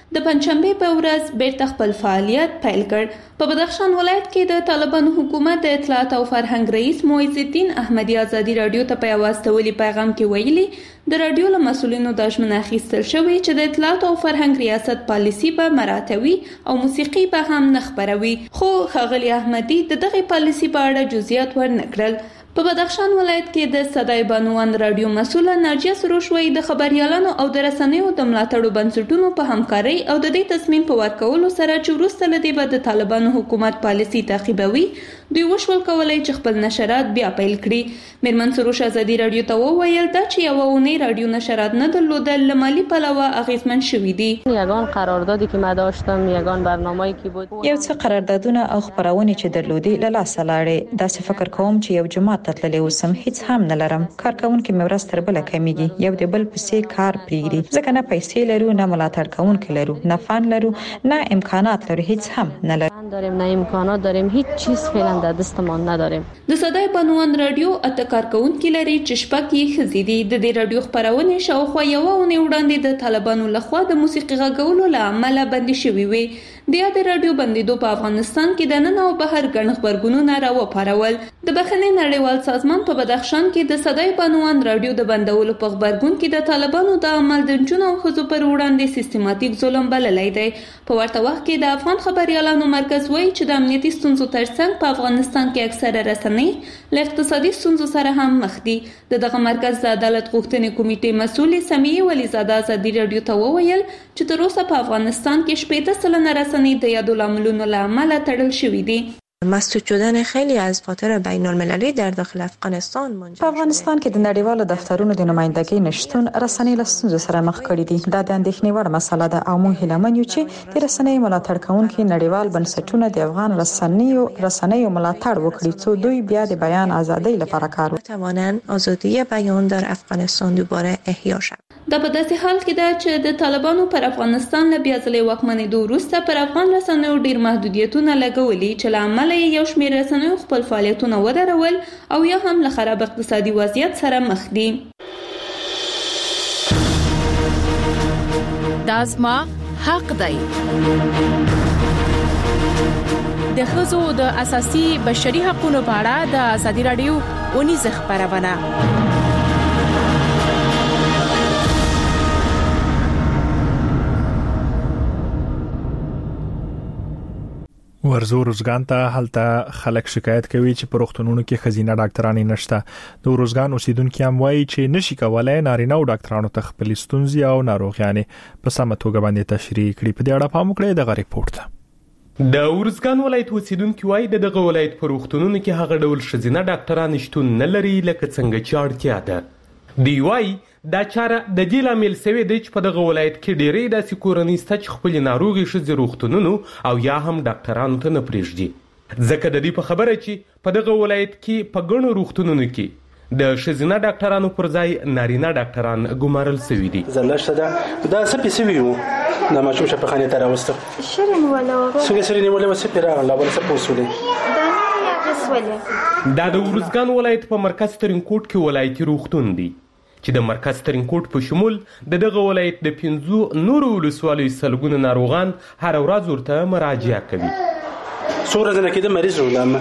د پنځشنبه په ورځ بیرته خپل فعالیت پیل کړ. په بدخشان ولایت کې د طالبانو حکومت د اطلاعات او فرهنګ رئیس معز الدین احمدی ازادي رادیو ته په واستولي پیغام کې ویلي د رادیو له مسولینو د ژمنه اخیستل شوی چې د اطلاعات او فرهنګ ریاست پالیسی به مراتوي او موسیقي به هم نه خپروي، خو ښاغلي احمدی د دغه پالیسی په اړه جزئیات ورنکړل. په بدخشان ولایت کې د صدای بانوان رادیو مسوله ناجیه سروشوي د خبريالانو او د رسنیو د ملاتړو بنسټونو په همکارۍ او د دې تصمیم په ورکولو سره چې وروسته له دې به د طالبانو حکومت پالیسي تعقیبوي، دوی وشول کولای چې خپل نشرات بیا پیل کړي. میرمن سروش ازادي رادیو ته وویل دا چې یو اونۍ رادیو نشرات نه درلودل له مالی پلوه اغیزمن شوي دي. یگان قراردادی که ما داشتم، یگان برنامه‌ای که بود، یو څه قراردادونه او خبرونه چې درلودي له لاسه لاړې. دا څه فکر کوم چې یو جماعت تتللی اوسم هیڅ هم نه لرم. کارکونکو مې ورځ تر بله کمیږي، یو د بل پسې کار پریږدي، ځکه نه پیسې لرو، نه ملاتړ کوونکي لرو، نه فن لرو، نه امکانات لرو، هیڅ هم نه لرو. داریم نه امکانات داریم، هیچ چیز فعلا در دستمان نداریم. د صدای بانوان رادیو اته کارکونکي لري چې شپږ یې ښځې دي. د دې رادیو خپرونې شاوخوا یوه اونۍ وړاندې د طالبانو لخوا د موسیقي غږولو له امله بندي شوې وې. د یادې رادیو بندیدو په افغانستان کې د نن او بهر ګڼ غبرګونونه راوپارول. د بخښنې نړیوال سازمان په بدخشان کې د صدای بانوان رادیو د بندولو په غبرګون کې د طالبانو د عمل د نجونو او ښځو پر وړاندې سیستماتیک ظلم بللی دی. په ورته وخت کې د افغان خبريالانو مرکز وایي چې د امنیتي ستونزو ترڅنګ په افغانستان کې اکثره رسنۍ له اقتصادي ستونزو سره هم مخ دي. د دغه مرکز د عدالت غوښتنې کمیټې مسؤلې سمیه ولیزاده ازادي رادیو ته وویل چې تر اوسه په افغانستان کې شپږ سلنه رسنۍ د یادو لاملونو له امله تړل شوي دي. مسدود شدن خیلی از خاطر بین المللی در داخل افغانستان منجر په افغانستان کې د نړیوالو دفترونو د نمائندګۍ نشتون رسنۍ له ستونزو سره مخ کړي دي. دا د اندېښنې وړ مسله ده او موږ هیله من یو چې د رسنۍ ملاتړ کوونکي نړیوال بنسټونه د افغان رسنیو رسنیو ملاتړ وکړي څو دوی بیا د بیان ازادۍ لپاره کار وکړي، توانند آزادی بیان در افغانستان دوباره احیا شود. دا په داسې حال کې ده چې د طالبانو پر افغانستان له بیا ځلې واکمنېدو وروسته پر افغان رسنیو ډېر محدودیتونه لګولي چې له امله یې یو شمېر رسنیو خپل فعالیتونه ودرول او یا هم له خراب اقتصادي وضعیت سره مخ دي. دا زما حق دی. د ښځو د اساسي بشري حقوقو په اړه د ازادي رادیو اونیزه خبرونه. ورزو روزګان ته هلته خلک شکایت کوي چې په روغتونونو کې خزینه ډاکټرانی نشته. د روزګان اوسیدونکو هم وایي چې نشي کولای نارینه او ډاکټرانو ته خپل ستونزې او ناروغیانې په سمه توګه باندې تشریح کړي. په دې اړه پام وکړئ دغه ریپورت ته. د ورزګان ولایت اوسیدونکو وایي د دغه ولایت په روغتونونو کې هغه ډول خزینه ډاکټران شتون نه لري لکه څنګه چې اړتیا ده. دی وایي دا چاره د دې لامل سوي دی چې په دغه ولایت کې ډېرې داسې کورنۍ شته چې خپل ناروغي ښځې روغتونونو او یا هم ډاکټرانو ته نه پرېږدي. ځکه د دې په خبره چې په دغه ولایت کې په ګڼو روغتونونو کې د ښځینه ډاکټرانو پر ځای نارینه ډاکټران ګمارل شوي دي. زلشته ده دا څه پیسې ویو د ماشوم شفاخانې ته راوسته شرین ولا څنګه شرین ولا وسه پیرا لا ولا څه پوسولې دا د ورزګان ولایت په مرکز ترینکوټ کې ولایتي روغتون دی چې د مرکز ترینکوټ په شمول د دغه ولایت د پنځو نورو ولسوالیو سلګونه ناروغان هر ورځ ورته مراجعه کوي. څو ورځې کې د مریض ولامه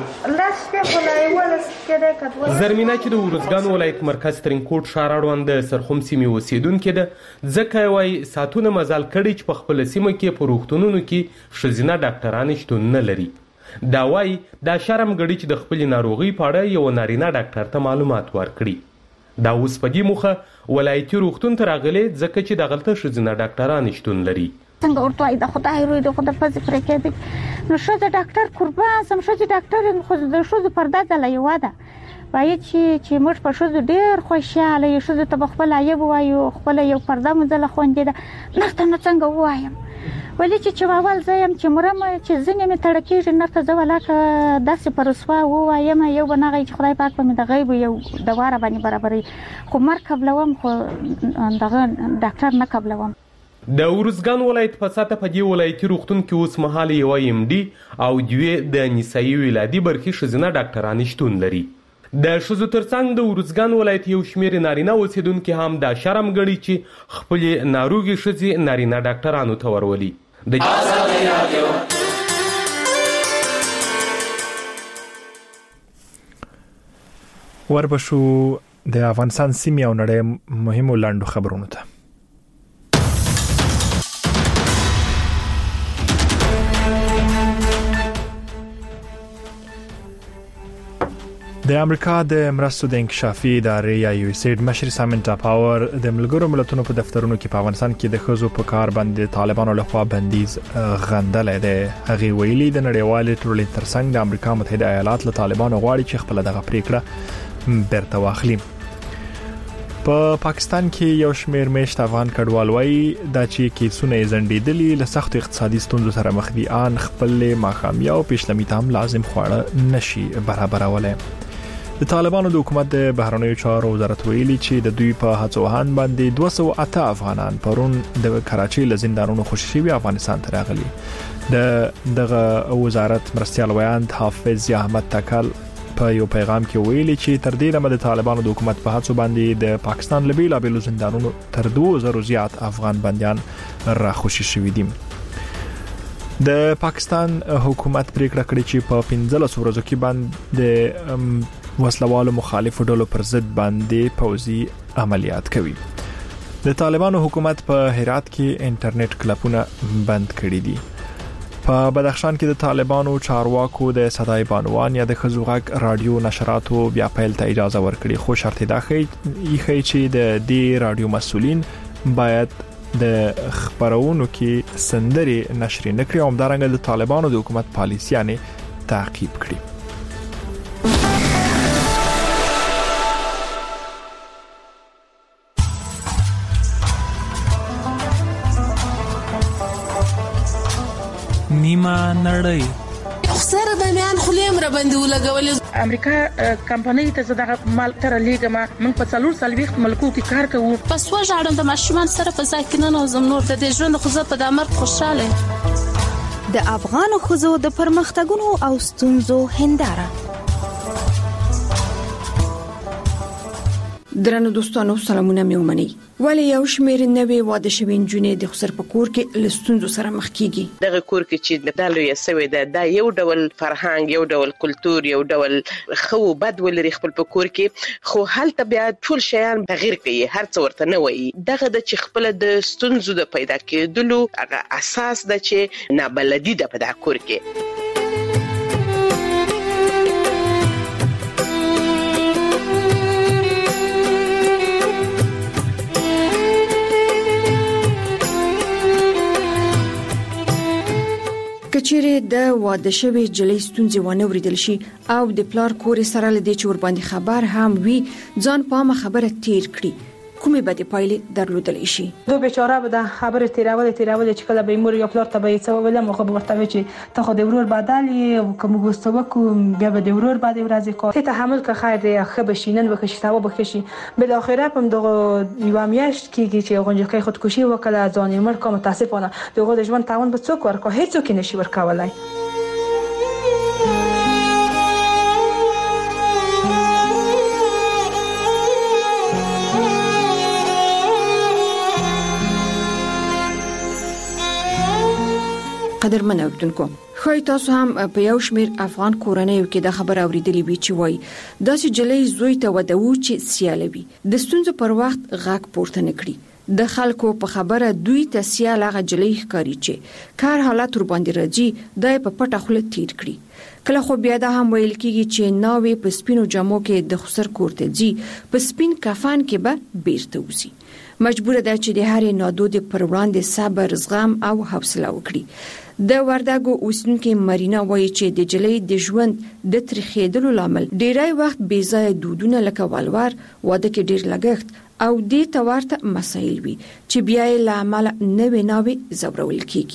زرمینه چې د ورزګان ولایت مرکز ترینکوټ ښار اړوند د سرخوم سیمې اوسیدونکې ده، ځکه وایي ساعتونه مزال کړي چې په خپله سیمه کې په روغتونونو کې ښځینه ډاکټران شتون نه لري. دا وایي دا شرم ګڼي چې د خپلې ناروغۍ په اړه یو نارینه ډاکټر ته معلومات ورکړي. دا اوس په دې موخه ولایتي روغتون ته راغلی ځکه چې دغلته ښځینه ډاکټران شتون لري. څنګه ورته وایي د خدای روی د خدای فضل پرې کېدی نو ښځه ډاکټر قربان سم ښځې ډاکټر یم خو د ښځو پرده ځله یوه ده. وایي چې چې موږ په ښځو ډېر خوشحاله یو، ښځو ته به خپل عیب ووایو، خپله یو پرده مو ځله خوندې ده. نر ته نو څنګه ووایم ولې چې چې اول زه یم چې مرم چې ځینې مې تړه کېږي نر ته زه ولاکه داسې په رسوا ووایم یو به نغی چې خدای پاک به مې د غیب یو د واره باندې برابروي، خو مرګ قبلوم خو دغه ډاکټر نه قبلوم. د ورزګان ولایت په ساته په دې ولایتي روغتون کې اوس مهال یو ایم ډي او دوی د نسایي ولادي برخې ښځینه ډاکټران شتون لري. د ښځو ترڅنګ د ارزګان ولایت یو شمېر نارینه اوسیدونکي هم دا شرم ګڼي چې خپلې ناروغې ښځې نارینه ډاکټرانو ته ورولي. وربشو د افغانستان سیمې او نړۍ مهمو لاندو خبرونو ته. د امریکا د مرستو د انکشافي ادارې یا یو ایس ایډ مشر سامنتا پاور د ملګرو ملتونو په دفترونو کې په افغانستان کې د ښځو په کار باندې طالبانو لخوا بندیز غندلې ده. هغه ویلي د نړیوال ټولنې ترڅنګ د امریکا متحده ایالات له طالبانو غواړي چې خپل دغه پریکړه بیرته واخلي. په پا پاکستان کې یو شمېر میشت افغان کډوال وایي دا چې کیسونه زندېدلي له سخت اقتصادي ستونزو سره مخ دي ان خپل ماخامیا او پېشلمي تام لازم خواړه نشي برابرولای. د طالبانو د حکومت د بهرنیو چارو وزارت ویلي چې د دوی په هڅوهان باندې دوه سوه اته افغانان پرون د کراچۍ له زندانونو خوشي شوي افغانستان ته راغلي. د دغه وزارت مرستيال ویاند حافظ احمد تکل په یو پیغام کې ویلي چې تر دې دمه د طالبانو د حکومت په هڅو باندې د پاکستان له بیلابېلو زندانونو تر دوه زره زیات افغان بنديان را خوشي شوي دي. د پاکستان حکومت پریکړه کړې چې په پنځلس ورځو کې باندې وسلوالو مخالفو ډلو پر ضد باندې پوځي عملیات کوي. د طالبانو حکومت په هرات کې انټرنیټ کلپونه بند کړي دي. په بدخشان کې د طالبانو چارواکو د صداي بانوان یا د ښځو غږ رادیو نشراتو بیا پیل ته اجازه ورکړي، خو شرط دا ښيي چې د دې رادیو مسؤلین باید د خبرونو کې سندري نشر نه کړي او همدارنګه د طالبانو د حکومت پالیسیانه تعقیب کړي. نیمه نړۍ خسر د میان خلیم را باندې ولګول. امریکا کمپنۍ ته زړه مال تر لیګما موږ په څلور سالويخ ملکو کې کار کوو. پس وژاړم د ماشومان سره په ځکه نه زم نور د دې ژوند خو زه په دمر خوشاله. د افغان خزو د پرمختګونو او ستونزو هنداره. درنو دوستانو سلامونه مې ومني. ولی یو شمېر نوې واده شوي نجونې د خسر په کور کې له ستونزو سره مخ کیږي. دغه کور کې چې د لوی سوي ده دا یو ډول فرهنګ، یو ډول کلچر، یو ډول خو بد ولري خپل په کور کې، خو هلته بیا ټول شیان تغیر کوي، هر څه ورته نه وایي. دغه د چې خپل د ستونزو د پیدا کېدلو هغه اساس ده چې نابلدي ده په دغه کور کې. کچېره د واده شوی جلې ستونزې ونه وریدل شي او د پلار کور سره لدې چې ور باندې خبر هم وي ځان پامه خبره تیر کړي، کومې بدې پایلې درلودل شي. دوه بیچاره به د خبره تیرول تیرول چې کله به مور یا پلار ته به څه ویل مخه ورته چې ته خو د ورور بدلې کوم غوستو کو بیا به د ورور باندې ورځي کو ته تحمل که خیر دی خو بشینن وکشي تاو بکشي بل اخره هم دغه یو میاشت کېږي چې غونډه خودکشي وکړه ځان یې مړ کوم متاسفانه دغه د ژوند تاون به څوک ورکو هیڅ څوک نشي ورکولای. قدرمن اوریدونکو، خو تاسو هم په یو شمیر افغان کورنیو کې د خبر اوریدلې وی چې وای داسې جلې زوی ته ودو چې سیالوي د ستونزو پر وخت غاک پورته نکړي. د خلکو په خبره دوی ته سیال هغه جلې ښکاری چې کار حالت ور باندې راځي دای په پټه خله تیر کړي. کله خو بیا دا هم ویل کیږي چې ناوې په سپینو جامو کې د خسر کوړته ځي په سپین کفن کې به بیرته وځي. مجبور ده چې د هرې نادود پر وړاندې صبر، زغم او حوصله وکړي. د وردګو اوسیدونکو مرینا وایي چې د جلې د ژوند د ترخېدلو لامل ډیری وخت بې ځایه دودونه لکه والور، واده کې ډیر لګښت او دې ته ورته مسایل وي چې بیا یې له امله نوې نوې زورول کیږي.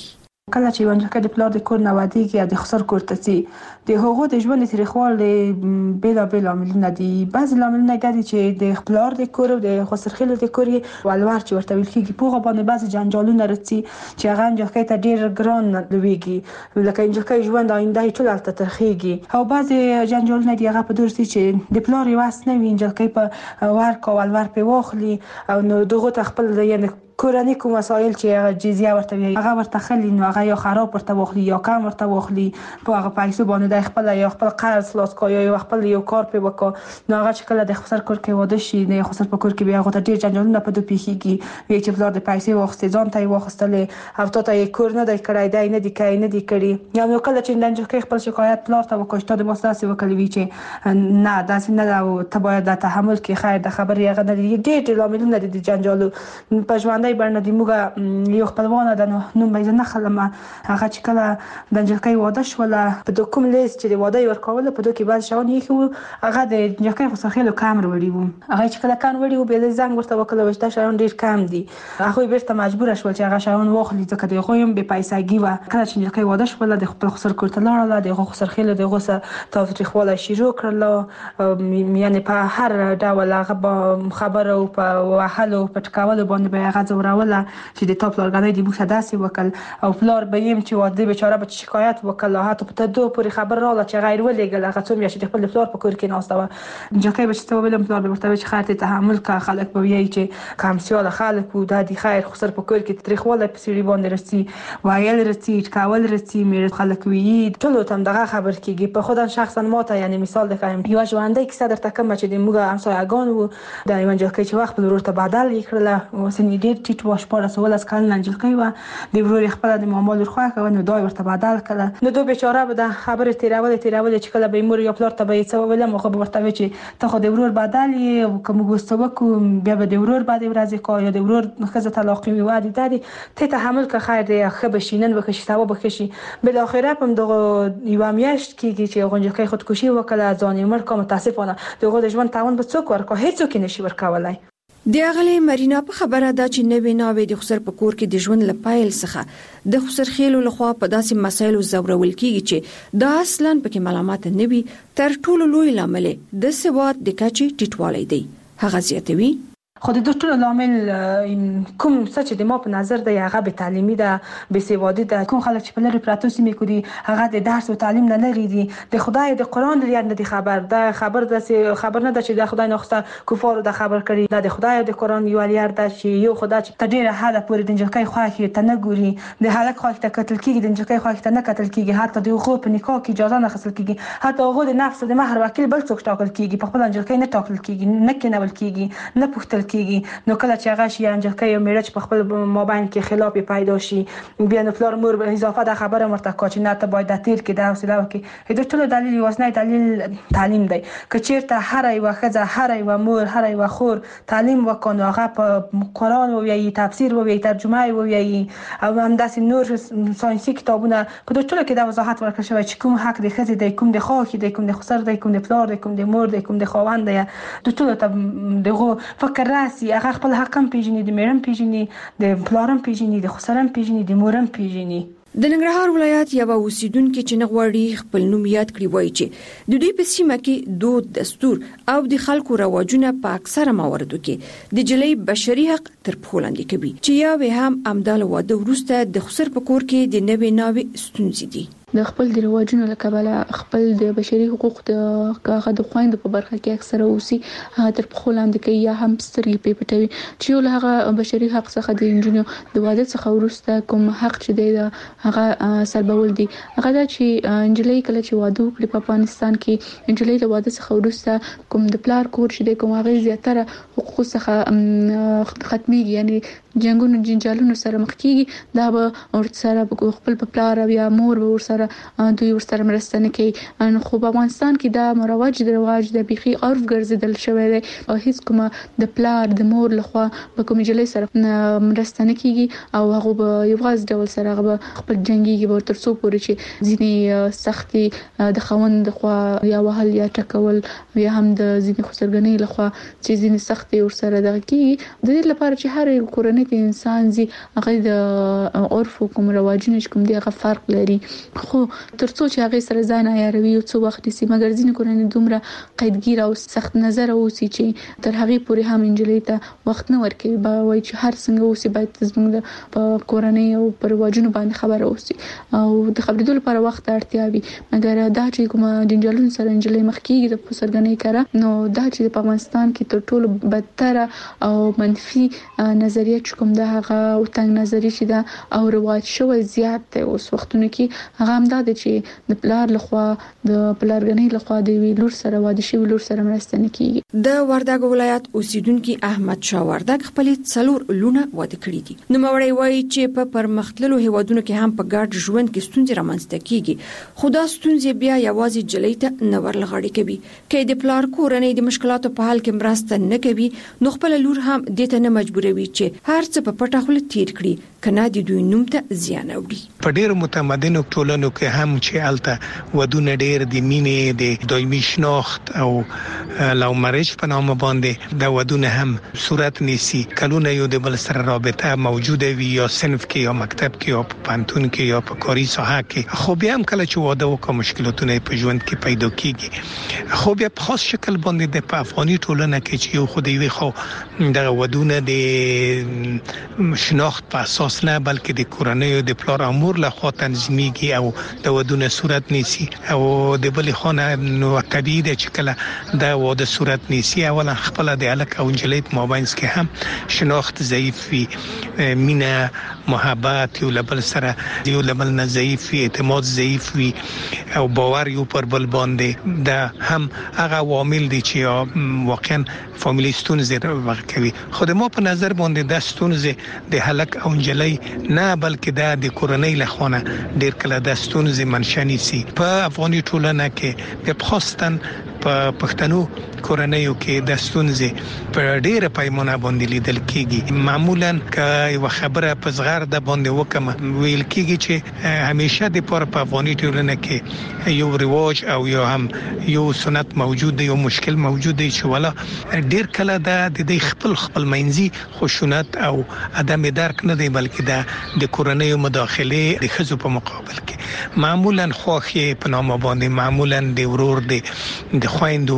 کله چې ونجکه د پلار د کور نه واديږي یا د خسر کور ته سي د هغو د ژوند تاریخوال بلا بلا عاملونه دي. بعض عاملونه دي چې د پلار د کور او د خسرخیل د کور ولور چې ورته ویل کیږي په هغه باندې بعض جنجالونه راځي چې هغه ونجکه ته ډیر ګران لويږي لکه ونجکه ژوند آینده ټول الته ترخیږي او بعض جنجالونه دي هغه په دور سي چې د پلار واس نه ونجکه په ور کول ور په واخلي او نو دغه تخپل یعنی کورنۍ کوم مسایل چې هغه جزیه ورته وي هغه ورته خلی نو هغه یا خراب ورته واخلي یا کم ورته واخلي په هغه پیسو باندې د خپل یا خپل قرض خلاص کوي یا خپل یو کار په وکړي نو هغه چې کله د خسر کور کې واده شي نه خسر په کور کې بیا هغه ډیر جنجالونه په دوه پیخيږي وی چې فلور د پیسې واخستې ځان ته واخستلې او ته یې کور نه دی کړای دی نه دی کای نه دی کړی یا نو کله چې نن چې خپل شکایت فلور ته وکړي ته د مؤسسه وکړي وی چې نه داسې نه او ته باید د تحمل کې خیر د خبرې هغه نه دی ډیر لاملونه د جنجالو په ژوند باندې د موږ یو خپلوان د نو مې نه خلمه هغه چې کله د جنکۍ واده شول په د کوم لیست چې د واده ورکول په دوه کې بعد شاون یې خو هغه د جنکۍ خو سخیلو کم وروړي وو هغه چې کله کان وړي وو به زنګ ورته وکړل وشته شاون ډیر کم دي هغه بیرته مجبور شول چې هغه شاون واخلي ځکه د غویم به پیسې و کله چې جنکۍ واده شول د خپل خسر کوټه لاړه د خسر خیلو د غوسه تاریخواله شروع کړل یعنی په هر ډول هغه خبرو په وحلو په ټکاولو باندې به هغه زوروله چې د ټاپ لارګنۍ د موږ داسې وکړ او فلور به يم چې واده بیچاره به شکایت وکړ هاته په دوه پورې خبر راغله چې غیر ولېګل هغه څوم چې خپل فلور په کور کې ناست و جکه به چې ویلم فلور به ورته چې خاطر تحمل کا خلک به وی چې کمسیال خلک و د خیر خسر په کور کې تاریخواله په سری باندې رسي وایل رسي کاول رسي مې خلک وی ټول تم دغه خبر کیږي په خودن شخصا ماته یعنی مثال دکایم یو ژوندۍ کیسه درته کوم چې د موږ همسایه‌ګان وو د یو جکه چې وخت ورور ته بدل کړل وسنی ډیر ټیټ واش پاره سوال اس کال ننجلکې و د ورور خپل د معاملې خو خو نو دای ورته بدل کړه نو دوه بیچاره به د خبره تیرول تیرول چې کله به مور یو پلار ته به څه ویل مخه به ورته چې ته خو د ورور بدل او کوم ګوستو کو بیا به د ورور بعد ورځې کو یا د ورور خزه طلاقي وي وادي دادي ته تحمل که خیر دی خو بشینن وکشي ثواب بکشي بل اخره هم دغه یو میاشت کیږي چې غونجکې خودکشي وکړه ځان مر کوم متاسفانه دغه د ژوند تاون به څوک ورکو هیڅ څوک نشي ورکولای د اغلی مرینا په خبره دا چې نوې ناوې د خسر په کور کې د ژوند لپایل څخه د خسر خېلو لخوا په داسې مسایلو زورول کیږي چې دا اصلا پکې ملامت نه وي تر ټولو لوی لامل د سواد د کچې ټیټوالی دی هغه زیاتوي خو د ټولو لامل کوم څه چې د ما په نظر دی هغه به تعلیمي ده به سوادي ده کوم خلک چې په لری پراتو سیمې کوي هغه د درس او تعلیم نه لري دي د خدای د قران لري نه دي خبر ده خبر ده خبر نه ده چې د خدای نوخته کفار د خبر کړي د خدای د قران یو لري ده چې یو خدای چې تدیر حاله پورې د جنکۍ خواخي ته نه ګوري د هلک خواخي ته قتل کیږي د جنکۍ خواخي ته نه قتل کیږي حتی د خو په نکاح کې اجازه نه خصل کیږي حتی هغه د نفس د مہر وکیل بل څوک ټاکل کیږي په خپل جنکۍ نه ټاکل کیږي نه کېنول کیږي نه پوښتل کیږي نو کله چې هغه شي انجکې یو میرچ په خپل مابین کې خلاف پیدا شي بیا نو فلور مور به اضافه د خبره مرته کوچ نه ته باید د تیر کې د حوصله وکي د ټولو دلیل واسنه دلیل تعلیم دی که چیرته هر یو خزه هر یو مور هر یو خور تعلیم وکړي هغه په قران او یی تفسیر او یی ترجمه او یی او هم داسې نور ساينسي کتابونه په ټولو کې د وضاحت ورکړل شوی چې کوم حق د خزه دی کوم د خاخ دی کوم د خسر دی کوم د فلور دی کوم د مور دی کوم د خواوند دی د ټولو ته دغه فکر راسي هغه خپل حقم پیژني د میرم پیژني د پلارم پیژني د خسرم پیژني د مورم پیژني د ننګرهار ولایت یو اوسیدونکو چې نغوړي خپل نوم یاد کړی وای چې د دوی په سیمه کې دود دستور او د خلکو رواجونه په اکثره مواردو کې د جلۍ بشري حق تر پښو لاندې کوي چې یا هم امدال واده ورسته د خسر په کور کې د نوې ناوې ستونزې دي د خپل د رواجونو لکه خپل د بشري حقوق د هغه د خويند په برخه کې اکثره اوسي تر په لاندې کې یا هم سترګې په پټوي چې یو هغه بشري حق څخه د انجنونو د واده څخه ورسته کوم حق چې دی هغه سربول دي هغه د چې انجلۍ کله چې واده وکړي په افغانستان کې انجلۍ د واده څخه ورسته کوم د پلار کور چې دی کوم هغه زیاتره حقوق څخه ختميږي یعنی جنگونو جنجالونو سره مخ کیږي دا به ور سره خپل په پلار یا مور ور سره سره دوی ورسره مرسته نه کوي. خو په افغانستان کې دا مروج د رواج د بيخي عرف ګرځیدل شوی دی او هیڅ کومه د پلار د مور لخوا په کوم جلې سره مرسته نه کیږي او هغه به یو غاز ډول سره هغه خپل جنگي به تر څو پورې چې ځینی سختي د خوند خو یا وهل یا ټکول یا هم د ځینی خسرګنۍ لخوا چې ځینی سختي ور سره دغه کی د دې لپاره چې هر کورنۍ کې انسان زی هغه د عرف کوم رواجونه کوم دی هغه فرق لري. خو تر څو چې هغه سره ځان عیاروي او څو وخت سي مګر ځینی کورنۍ دومره قیدګیر او سخت نظر اوسي چې تر هغه پورې هم انجلۍ ته وخت نه ورکوي با وای چې هر څنګه اوسي باید زموږ په کورنۍ او پر رواجونو باندې خبر اوسي او د خبرېدو لپاره وخت اړتیا وي. مګر دا چې کوم جنجالون سره انجلۍ مخ کیږي د سرګنۍ کړه نو دا چې په افغانستان کې تر ټولو بدتر او منفي نظریه کوم دا هغه او تنګ نظری چې دا او رواج شوی زیات دی اوس وختونو کې هغه هم دا چې د پلار لخوا د پلارګنۍ لخوا د ویلور سره واده شي ویلور سره مرسته نه کیږي. د وردګ ولایت اوسیدونکو احمد شاه وردګ خپل څلور لونه واده کړی دي. نو موري وایي چې په پرمختللو هیوادونو کې هم په ګډ ژوند کې ستونزې رامنځته کیږي. خدا ستونزې بیا یوازې جلۍ ته نه ورلغړی کوي. کې د پلار کورنۍ د مشکلاتو په حل کې مرسته نه کوي نو خپل لور هم د ته نه مجبوروي چې هر څه په پټه خپل تیر کړي کنه د دوی نوم ته زیان اوري. په ډېر متمدنو ټولنو کې هم چې الته ودونه ډېر د مینې د دویمي شناخت او لو مریج په نامه باندې د ودونه هم صورت نیسي. کلونه یو د بل سره رابطه موجوده وي یا صنف کې یا مکتب کې یا په پانتون کې یا په کاري ساحه کې. خو بیا هم کله چې واده وکړي مشکلاتونه په ژوند کې پیدا کیږي. خو بیا په خاص شکل باندې د په افغاني ټولنه کې چې یو خدای وي خو د ودونه د شناخت په اساس نه بلکې د کورنۍ او د پلار امور له خوا تنظیمېږي او د ودونه صورت نیسي او د بل خانه نو طبيعي ده چې کله دا واده صورت نیسي اولا خپل د الک او انجلۍ په مابینس کې هم شناخت ضعیف وي مینا محبت یو لبل سره یو لبل نه ضعیف وي اعتماد ضعیف وي او باور یو پر بل باندې دا هم هغه عوامل دي چې واقعا فامیلی ستونزې ورکوي. خو د ما په نظر باندې د ستونزې د هلک او انجلۍ نه بلکې دا د کورنۍ له خونه ډیر کله د ستونزې منشأ نیسي. په افغاني ټولنه کې په خاصتن په پښتنو کورنیو کې د ستونزې په ډیره پیمانه باندې لیدل کیږي. معمولا که یو خبره په صغر د باندې وکم ویل کیږي چې همیشه د پر په افغاني ټولنه کې یو رواج او یو هم یو سنت موجود دی یو مشکل موجود دی چې ولا ډیر کله د دې خپل خپل منځي خشونت او عدم درک نه دی بلکې د د کورنیو مداخله د خزو په مقابل کې معمولا خوخي په نامه باندې معمولا د ورور دی د خويندو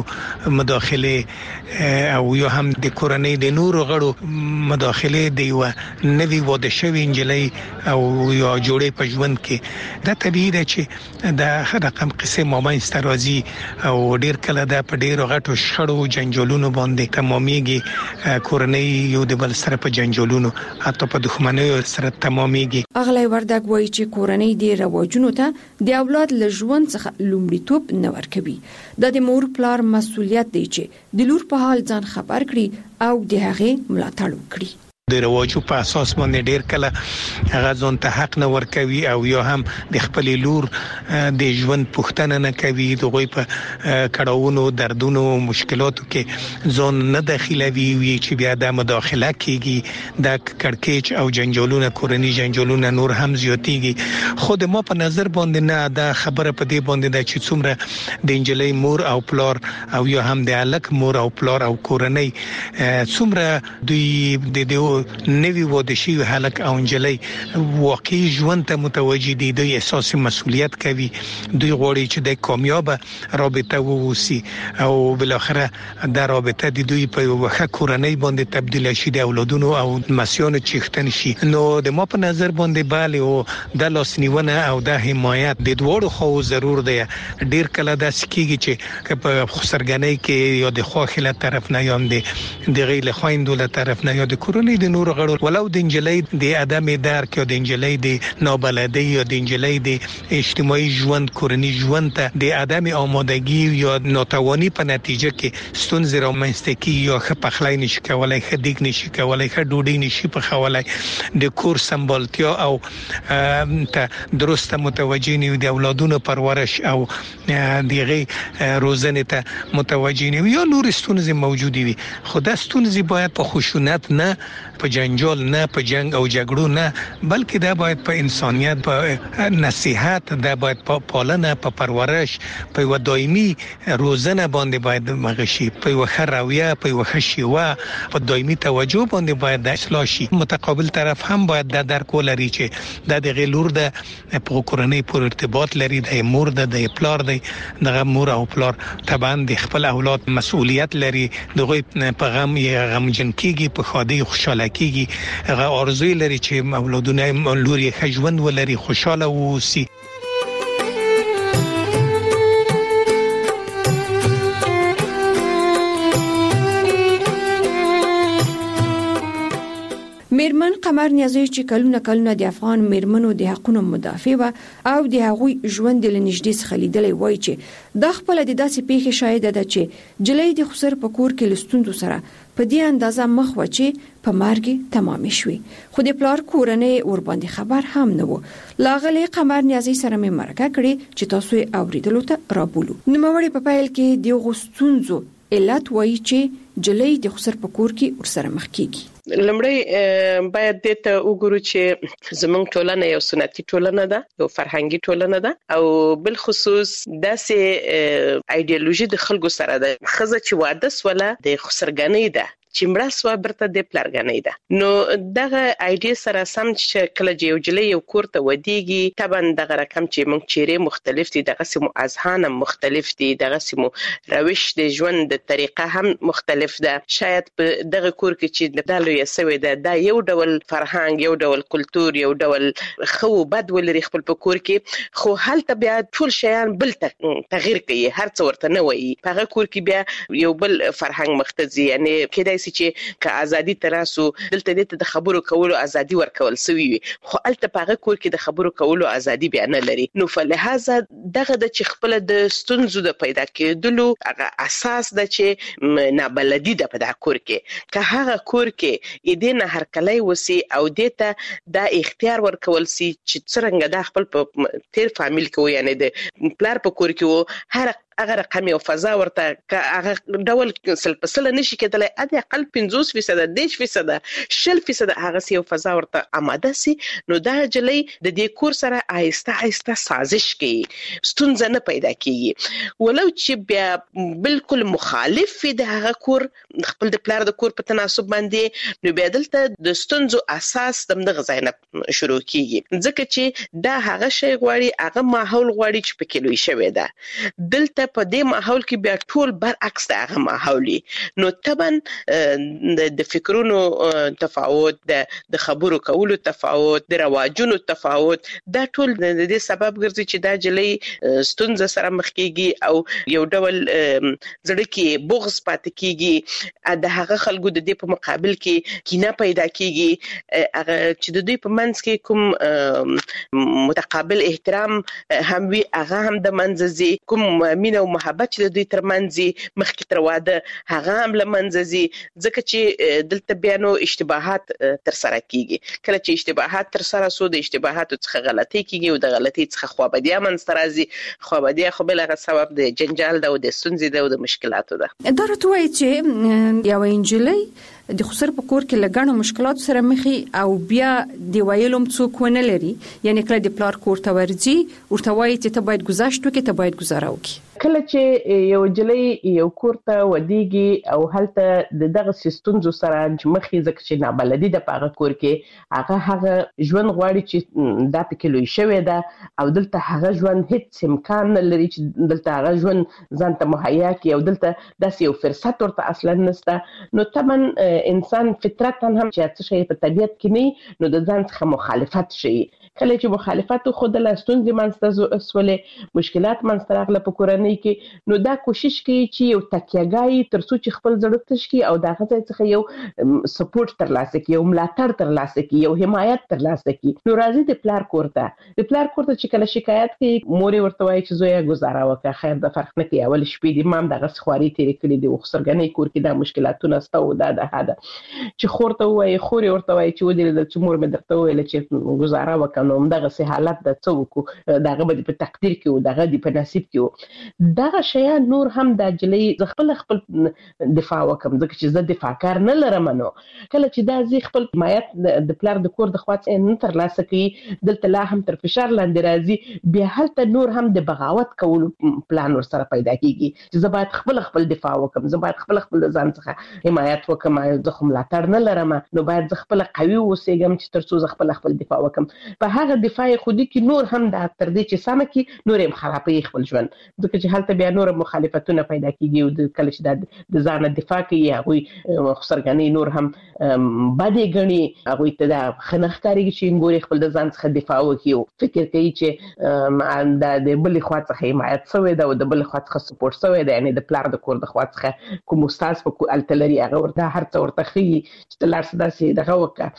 مداخله او یو هم د کورنۍ د نورو غړو مداخله دی و نوی واده شوی انجلۍ او یا جوړې په ژوند کې دا طبيعي ده چې د رقم قصه ماما استرازي او ډیر کله د په ډیرو غټو شخړو جنجالونو باندې تمامېږي کورنۍ یو د بل سره په جنجالونو حتی په دښمنۍ سره تمامېږي. اغلی وردګ وایي چې کورنۍ د رواجونو ته د اولاد له ژوند څخه لومړیتوب نه ورکوي. د د مور پلار مسؤلیت دی چې د لور په حال ځان خبر کړي او د هغه ملاتړ وکړي. د رواجو په اساس باندې ډیر کله هغه ځون ته حق نه ورکوي او یو هم د خپل لور د ژوند پوښتنه نه کوي دغه په کړهونو دردونو مشکلاتو کې ځون نه داخلوي وي چې بیا د مداخله کیږي د کړکېچ او جنجالونه کورنۍ جنجالونه نور هم زیاتېږي. خود ما په نظر باندې نه دا خبره په دې باندې د چې څومره د انجلۍ مور او پلار او یو هم د الک مور او پلار او کورنۍ څومره دوی د نوی واده شوی هلک او انجلۍ واقعي ژوند ته متوجي دي د اساسي مسؤلیت کوي دوی غواړي چې د کامیاب رابطه ووسی او بل اخره د رابطه د دوی په وخت کورنۍ باندې تبدیل شي د اولادونو او مسیانو چیختن شي. نو د ما په نظر باندې bale او د لاسنیونه او د حمایت د دوړو خو ضرور دی. ډیر کله د سکیږي چې په خسرګنۍ کې یا د خوخله طرف نه یا د غیله خويندو له طرف نه یا د کورنۍ د نور غړو ولو د انجلۍ د ادم درک او د انجلۍ د نابلدۍ او د انجلۍ د اجتماعي ژوند کورنی ژوند ته د ادم آمادګي یا ناتوانی په نتیجه کې ستونزې رامنځته کیږي یا ښه پخلی نشي کولای، ښه دیګ نشي کولای، ښه ډوډۍ نشي پخولای، د کور سمبالتیا او ته درسته متوجه نه د اولادونو پرورش او دغه روزنه ته متوجه نه یا نور ستونزې موجودې وي. خو دا ستونزې باید په خشونت نه، په جنجال نه، په جنگ او جګړو نه، بلکې دا باید په انسانيت، په نصيحت، دا باید په پالنه، په پرورش، په یو دایمي روزنه باندې باید مغشي، په یو ښه رویه، په یو ښه شیوه، په دایمي توجه باندې باید د اصلاح شي. متقابل طرف هم باید دا درک ولري چې د دغه لور د په کورنۍ پر ارتباط لري، د مور د پلار دی، دغه مور او پلار طبعا د خپل اولاد مسؤلیت لري، دغه په غم یې غمجن کیږي، په خادي خوشاله کیږي، هغه ارزوی لري چې اولادونه لوري ښه ژوند ولري، خوشاله ووسي. میرمن قمر نیازی چې کلونه کلونه د افغان میرمنو د حقوقو مدافع و او د هغوی ژوند له نږدې څخه لیدلې وای چې د خپل د داسې پیښې شاهد ده چې جلۍ د خسر په کور کې لستوندو سره په دې اندازه مخ و چې په مرګ تمام شوي، خو د پلار کورنۍ ور باندې خبر هم نه وو. لاغلی قمر نیازی سره مې مرکه کړې چې تاسو یې اوریدلو ته رابولو. نوموړی په پیل کې د غوستونزو علت وایي چې جلۍ د خسر په کور کې ورسره مخ کیږي. لمړی باید د ته وګورو چې زمونږ ټولنه یو سنتي ټولنه ده، یو فرهنګي ټولنه ده او بل خصوص داسې ایدئولوژي د خلکو سره ده. خزه چې واده سوله د خسرګنۍ ده چې مړه سوا برته د پلارګنۍ ده. نو دغه ایډیا سره سم چې کله یو جلې یو کور ته ودیږي، طبعا دغه رقم چې موږ چیرې مختلف دي، دغه سیمو اذهان مختلف دي، دغه سیمو روش د ژوند د طریقه هم مختلف ده. شاید په دغه کور کې چې د لوی سوي ده دا یو ډول فرهنګ، یو ډول کلچر، یو ډول خو بد ولري خپل په کور کې، خو هلته بیا ټول شیان بل تغییر کوي، هر څه ورته نه وایي. په هغه کور کې بیا یو بل فرهنګ مختزي، یعنی کېدای چې که ازادي تراسو دلته دې د خبرو کولو ازادي ورکول سوي وي، خو الته په هغه کور کې د خبرو کولو ازادي بیا نه لري. نو فلهذا دغه د چې خپل د ستونزو د پیدا کېدلو هغه اساس د چې نابلدي د په دغه کور کې، که هغه کور کې دې نه هر کله وسی او دې ته د اختیار ورکول سي چې څنګه د خپل په تیر فامیل کې، یعنی د پلار په کور کې هر هغه رقم او فضا ورته هغه ډول سل په سل نشي کېدلای، ا د اقل پنځوس فیصد دیش فیصد شل فیصد هغه سی او فضا ورته آماده سي. نو دا جلې د دې کور سره آهسته آهسته سازش کوي، ستونزه نه پیدا کیږي. ولو چې بیا بالکل مخالف د هغه کور خپل د پلار د کور په تناسب باندې، نو بیا دلته د ستونزو اساس د دغه ځای نه شروع کیږي، ځکه چې دا هغه شی غواړي، هغه ماحول غواړي چې پکې لوي شوی ده. دلته په دې ماحول کې بیا ټول برعکس د هغه ماحولي، نو طبعا د فکرونو تفاوت، د خبرو کولو تفاوت، د رواجونو تفاوت، دا ټول د دې سبب ګرځي چې دا جلې ستونزه سره مخ کیږي او یو ډول زړه کې بغض پاتې کیږي. د هغه خلکو د دې په مقابل کې کینه پیدا کیږي، هغه چې د دوی په منځ کې کوم متقابل احترام هم وي هغه هم د منځ ځي، کوم مینه او محبت چې د دوی ترمنځ مخکې تر واده هغه هم له منځه ځي، ځکه چې دلته بیا نو اشتباهات تر سره کیږي. کله چې اشتباهات تر سره سو د اشتباهاتو څخه غلطي کیږي او د غلطي څخه خوابدیا منځته راځي. خوابدیا خو بل هغه سبب د جنجال ده او د ستونزې ده او د مشکلاتو ده. دا راته وایي چې یو انجلۍ د خسر په کور کې لګڼو مشکلات سره مخي او بیا دی ویلوم څوک ونه لري، یعنی کله د پلار کور ته ورځي ورته وایي چې ته باید گذاشت وکې، ته باید گزاره وکې. کله چې یو جلې یو کور ته ودیږي او هلته دغه سیستونزو سره مخې ځکه چې نابلدي د پاغه کور کې هغه هغه ژوند غواړي چې دا پکې لوي شوی ده او دلته هغه ژوند هیڅ امکان نه لري چې دلته هغه ژوند ځان ته مهیا کړي او دلته داسې یو فرصت ورته اصلا نشته. نو طبعا انسان فطرتاً هم چې څه شي په طبيعت کې نه، نو د ځان څخه مخالفت شي، کله چې مخالفت خو د لاستونځ منځته سولې مشکلات منځته راغله په کورنۍ کې نو دا کوشش کوي چې یو تکیهګای ترڅو چې خپل زړه تشکي او دا غځي څخه یو سپورټ ترلاسه کوي یو ملاتړ ترلاسه کوي یو حمایت ترلاسه کوي نو راځي د پلار کورته د پلار کورته چې کله شکایت کوي مور ورته وایي چې زویا گزاره وکړه خیر د فرق نه کوي اول شپې د مام دغه خواري تیرې کړې دي وخسرګنې کور کې د مشکلاتونو ستو دا د هدا چې خورته وایي خوري ورته وایي چې ودې د څمور مې درته ویل چې گزاره وکړه نو دغه سه حالت د څوک دغه به په تقدیر کې او دغه د په نصیب کې دغه شیا نور هم د جلې خپل خپل دفاع وکم ځکه چې زه دفاع کار نه لرم نو کله چې دا زی خپل حمایت د پلار د کور د خواڅ نه تر لاسه کوي دلته لا هم تر فشار لاندې راځي بیا هلته نور هم د بغاوت کول پلان ور سره پیدا کیږي چې زه باید خپل خپل دفاع وکم زه باید خپل خپل ځان څخه حمایت وکم زه خو ملاتړ نه لرم نو باید زه خپل قوي اوسېږم چې ترڅو زه خپل خپل دفاع وکم په هغه دفاع خودي کې نور هم د تر دې چې سم کې نور هم خرابې خپل ژوند ځکه چې هلته بیا نور مخالفتونه پیدا کیږي او د کله چې د ځان دفاع کوي هغه خسرګنې نور هم باندې غني هغه ته د خنخکاری چې ګوري خپل د ځان څخه دفاع وکړي فکر کوي چې د بل خوا څخه حمایت سوی دا او د بل خوا څخه سپورټ سوی دا یعنی د پلار د کور د خوا څخه کوم استاد په التلری هغه ورته هر څه ورته خي چې لار سداسي دغه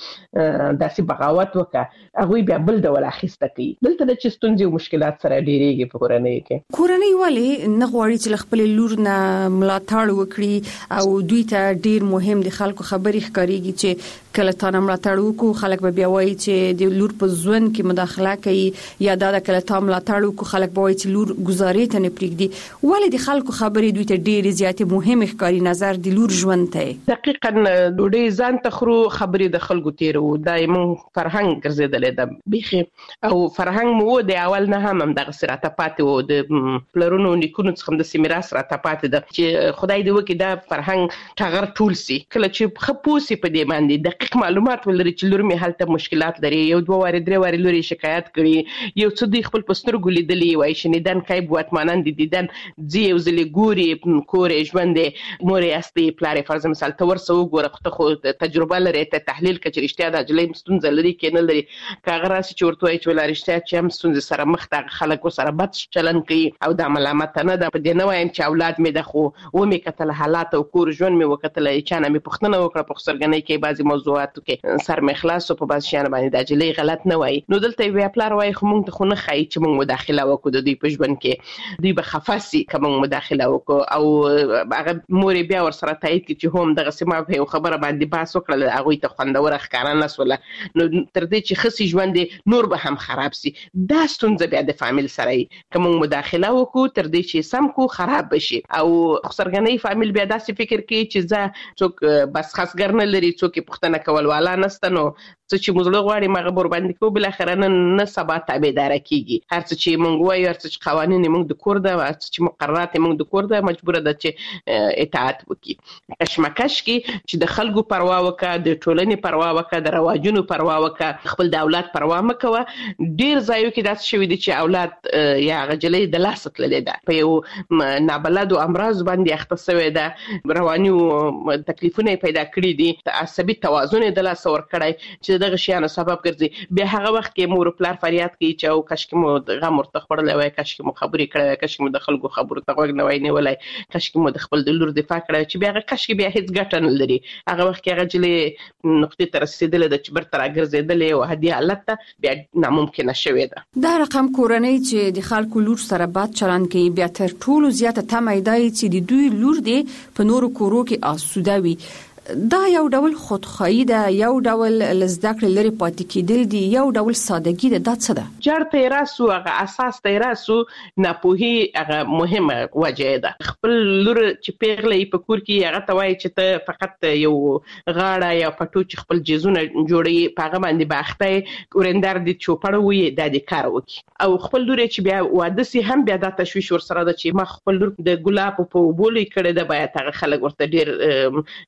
وکړه داسې بغاوت وکړه هغه بیا بل ډول اخیسته کوي دلته د چستونځي او مشکلات سره ډیریږي په کورنۍ کې کورنۍ والی نه غواړي چې خپل لور نه ملاتړ وکړي او دوی ته ډیر مهم دي خلکو خبري ښکاریږي چې کله تا نه ملاتړ وکړو خلک به بیا وایي چې د لور په ژوند کې مداخله کوي یا دا د کله تا ملاتړ وکړو خلک به وایي چې لور گزارې ته نه پریږدي ولې د خلکو خبري دوی ته ډیر زیاتې مهم ښکاری نظر د لور ژوند ته دقیقاً ډوډۍ ځان ته خرو خبري د خلکو تیرو دا موږ فرهنګ ګرځیدل د بيخي او فرهنګ مو د اول نه هم دغه سراته پاتې وو د پلرونو نیکونو څخه د سیمیراث راته پاتې ده چې خدای دې وکړي دا فرهنګ ټغر ټول سي کله چې خپوسي په دې باندې دقیق معلومات ولري چې لور می حالت مشکلات لري یو دوه واره درې واره لوري شکایت کړي یو څه د خپل پسترګو لیدلی وای شنیدن کای بواتمانان دي دیدن زی یو زلی ګوري کورې ژوند مورې استي پلارې فرض مثال تور سو ګوره خو تجربه لري ته تحلیل کچې رښتیا د جلې مستونزه لري کې نه لري کاغه راسي چې ورته وای چې ولر رښتیا چې هم مستونزه سره مخ ته خلکو سره بد چلن کوي او د ملامت نه ده په دې نه وایم چې اولاد می د خو و می کتل حالات او کور ژوند می وکتل چې نه می پښتنه وکړه په خسرګنۍ کې بعضي موضوعات کې سر می خلاص او په بعض شیان باندې د جلې غلط نه وای نو دلته وی پلار وای خو مونږ ته خو نه خای چې مونږ مداخله وکړو د دوی په ژوند کې دوی به خفاسي کوم مداخله وکړو او هغه مور بیا ور سره تایید کی چې هم دغه سیمه په خبره باندې باس وکړل هغه ته خوندور ښکارا نه سول نو تر دې چې خسي ژوند نور به هم خراب سي دا ستونزه بیا د فامیل سره کوم مداخله وکړو تر دې چې سم کو خراب بشي او خسرګنۍ فامیل بیا داسې فکر کوي چې ځا څوک بس خاصګر نه لري څوک پښتنه کول والا نسته نو څه چې موږ غواړي مغه بور باندې کو بل اخر نه نه سبا تابعدار کیږي هر څه چې موږ وایو هر څه چې قوانين موږ د کور ده هر څه چې مقررات موږ د کور ده مجبور ده چې اطاعت وکړي کشمکش کې چې د خلکو پروا وکړه د ټولنې پروا وکړه د رواجونو پروا وکړه خپل د اولاد پروا مکوه ډیر ځایو کې داس شوی دي چې اولاد یا غجلې د لاس تللې ده په یو نابلد او امراض باندې اخته شوی ده رواني تکلیفونه پیدا کړی دي عصبي توازن د لاس ور کړی چې دغه شیانو سبب ګرځي بیا هغه وخت کې مور پلار فریاد کوي چې او کاش کې مو غم ورته خړلې وای کاش کې مو خبرې کړې کاش کې مو د خلکو خبرو ته غوږ نه وای نه ولای کاش کې مو د خپل د لور دفاع کړې چې بیا هغه کاش کې بیا هیڅ ګټه نه لري هغه وخت کې هغه جلې نقطې ته رسیدل د چې برتر ګرځیدل او هدي حالت بیا ناممکن شوی ده دا رقم کورنۍ چې د خلکو لور سره بد چلند کوي بیا تر ټولو زیاته تمایدای چې د دوی لور دی په نورو کورو کې آسوده وي دا یو ډول خودخواهی ده یو ډول لزدکړه لري پاتې کېدل دي یو ډول سادهګي ده دا څه ده جړته راسو هغه اساس ته راسو ناپوهي هغه مهمه وجه ده خپل لور چې پیغلې په کور کې هغه توای چې ته فقط یو غاړه یا پټو چې خپل جیزونه جوړي په هغه باندې باخته ورندار دي چوپړ وي د دې کار وکي او خپل لور چې بیا واده سي هم بیا د تشويش ور سره ده چې ما خپل لور د ګلاب په بولې کړه د بیا هغه خلک ورته ډیر نازونه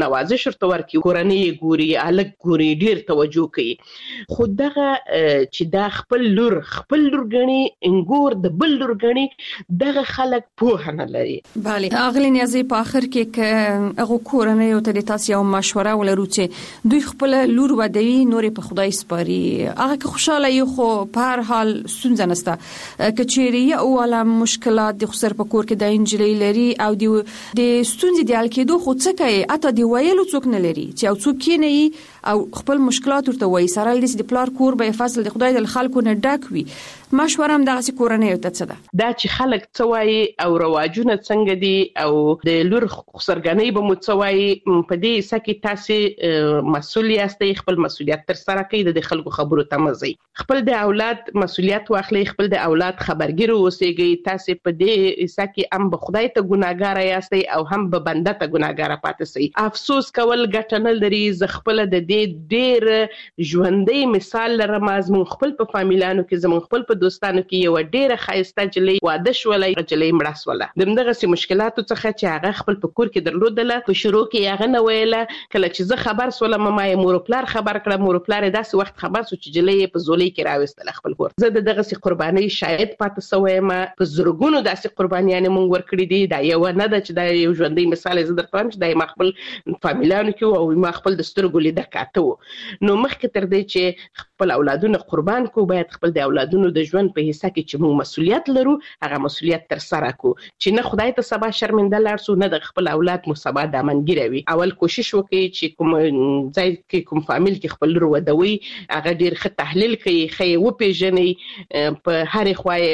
نوازش ورته ورکړي، کورنۍ ګوري، الګ ګوري، ډیر توجه کوي. خو دغه چې دا خپل لور خپل لور غني انګور د بل لور غني دغه خلک پوه نه لري. bale اغلی نیازي په اخر کې ک هغه کورنۍ او ته تاسو یو مشوره ولرو چې دوی خپل لور ودوي نور په خدای سپاري، هغه که خوشاله یو خو په هر حال ستونزه نشته. کچېری او ولا مشکلات د خسر په کور کې د انجلۍ لري او د د ستونزې د حل کېدو خو څه کوي، اته دی ویلو څوک نه لري چې او څوک کې نه او خپل مشکلات ورته وایي. سره د پلار کور به فصل د خدای د خلکو نه ډک وي. مشوره هم دغه کورنۍ ته څه ده دا چې خلک څه وایي او رواجونه څنګه دي او د لور خسرګنۍ به مو څه وایي، په دې سکه تاسو مسؤل یاستئ، خپل مسؤلیت تر سره کړئ، د خلکو خبرو ته مزي، خپل د اولاد مسؤلیت واخلئ، خپل د اولاد خبرګیر اوسئ. تاسو په دې سکه هم به خدای ته ګناګار یاستئ او هم به بنده ته ګناګار پاتې سئ. افسوس کول ګټه نه لري. ز خپل د دې ډېر ژوندۍ مثال لرم، زموږ خپل په فامیلانو کې زموږ خپل دوستانو کې یو ډېره خایسته جلې واده شولې، جلې مړه شوله. دغه سي مشکلاتو څخه چې هغه خپل په کور کې درلودله، په شروع کې هغه نه ویله. کله چې زه خبر سولم ما یې مور پلار خبر کړم، مور پلار داسې وخت خبر سو چې جلې په زولې کې راوستل خپل کور. زه دغه سي قرباني شاهد پاتې سوې ما په زرګونو داسې قربانيان مونږ ورکړې دي. دا یو نه ده چې دا یو ژوندۍ مثال زه درته وایم چې دا ما خپل فامیلانو کې او ما خپل د سترګو لیده کاته. نو مخکې تر دې چې خپل اولادونه قربان کو، باید خپل د اولادونو د ژوند په حصہ کې چې موږ مسؤلیت لرو هغه مسؤلیت تر سره کو، چې نه خدای ته سبا شرمنده لارسو، نه د خپل اولاد مو سبا دامنګیره وي. اول کوشش وکړئ چې کوم ځای کې کوم فامیل کې خپل لور ودوي هغه ډیر ښه تحلیل کوي، ښه وپیژني، په هر خوای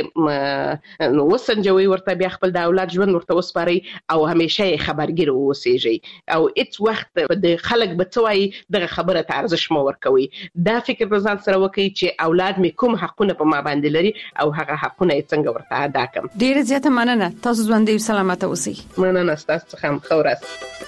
وسنجوي ورته، بیا خپل د اولاد ژوند ورته وسپاري او همیشه خبرګیر اوسئ او هیڅ وخت د خلک بتوي دغه خبره ته ارزش مو ورکوي. دا فکر په ځان سره وکړئ چې اولاد می کوم حقونه په ما باندې لري او هغه حقونه یې څنګه ورته ادا کړم. ډیر زیاته مننه. تاسو ژوندۍ سلامت اوسئ. مننه تاسو څخه هم ښه ورځ.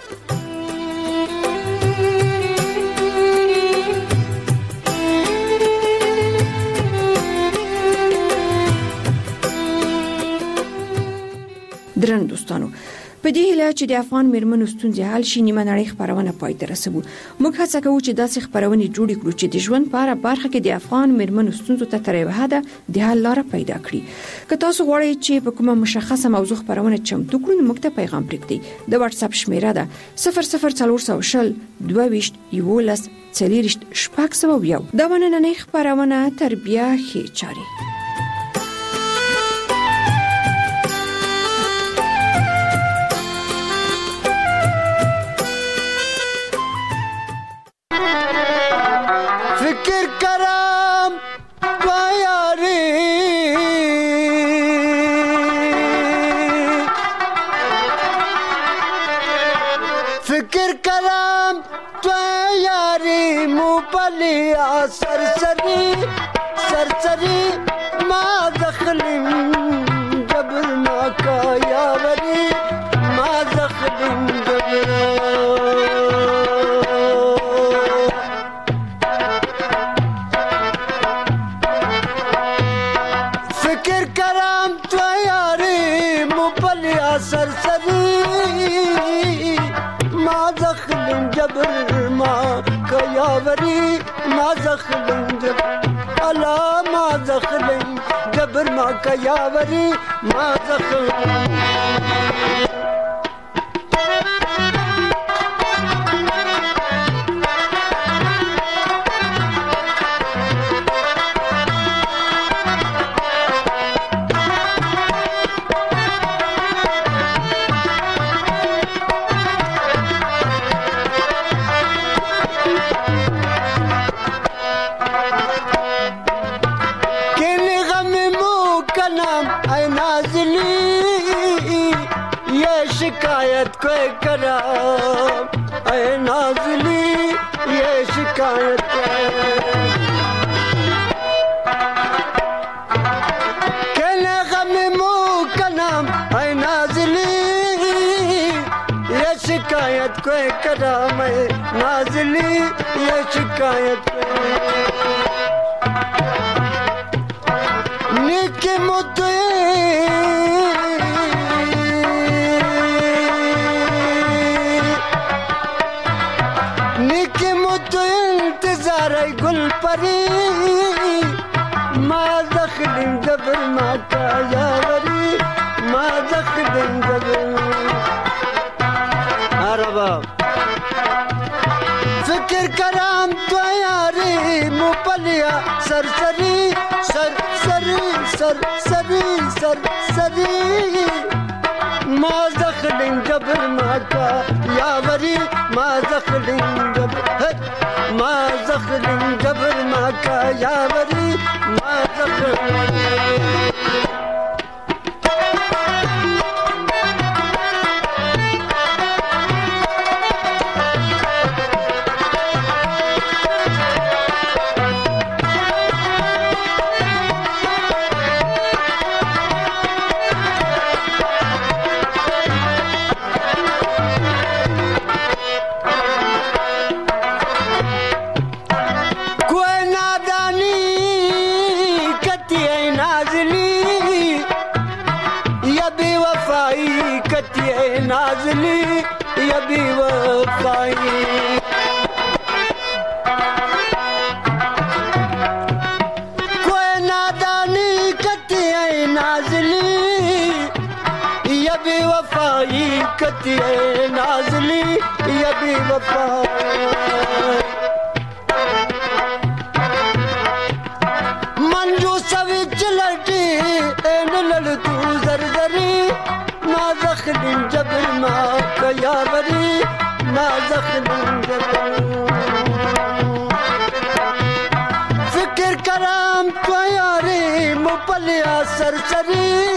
درن دوستانو، په دې هیله چې د افغان میرمنو ستونزې حل شي، نیمه نړۍ خبرونه پای ته رسوو. موږ هڅه کوو چې داسې خبرونه جوړ کړو چې د ژوند په اړه برخه کې د افغان میرمنو ستونزو ته تر یوه حده د حل لاره پیدا کړي. که تاسو غواړئ چې په کومه مشخصه موضوع خبرونه چمتو کړو نو موږ ته پیغام پرېږدئ. د واتس اپ شمیره ده صفر صفر څلور سوه شل دوه ویشت یولس څلېرویشت شپږ سوه یو. دا نننۍ خبرونه تربیه ښې چارې. फिक्र करम प्यारी फिक्र करम प्यारी मुपलिया सरसरी सरसरी माँ दखलिम जबर माँ का यावरी माँ दखलिम जबर सरसरी माँ ज़ख्म जबर माँ कयावरी माँ ज़ख्म जबर अला माँ ज़ख्म जबर माँ कयावरी माँ ज़ख्म शिकायत कोई करा ऐ नाज़िली ये शिकायत कहने गम मुँह का नाम ऐ नाज़िली ये शिकायत कोई करा मैं नाज़िली ये शिकायत निके मुद्दे یاری گل پری ما دخلین جبر ما کا یاری ما دخلین جبر عربا فکر کرام تو یاری مپلیا سرسری سرسری سرسری سرسری ما دخلین جبر ما کا یاری ما دخلین جبر ما دخلین جبر ما کا یاری ما دخلین नाज़ली या बेवफाई कोई नादानी कती है नाज़ली या बेवफाई कती है नाज़ली या बेवफाई मंजू सविच लटी एन लड़ तू जरजरी ما دخلين جبل ما كيابري ما دخلين جبل فكر كلام طياري مبليا سرسري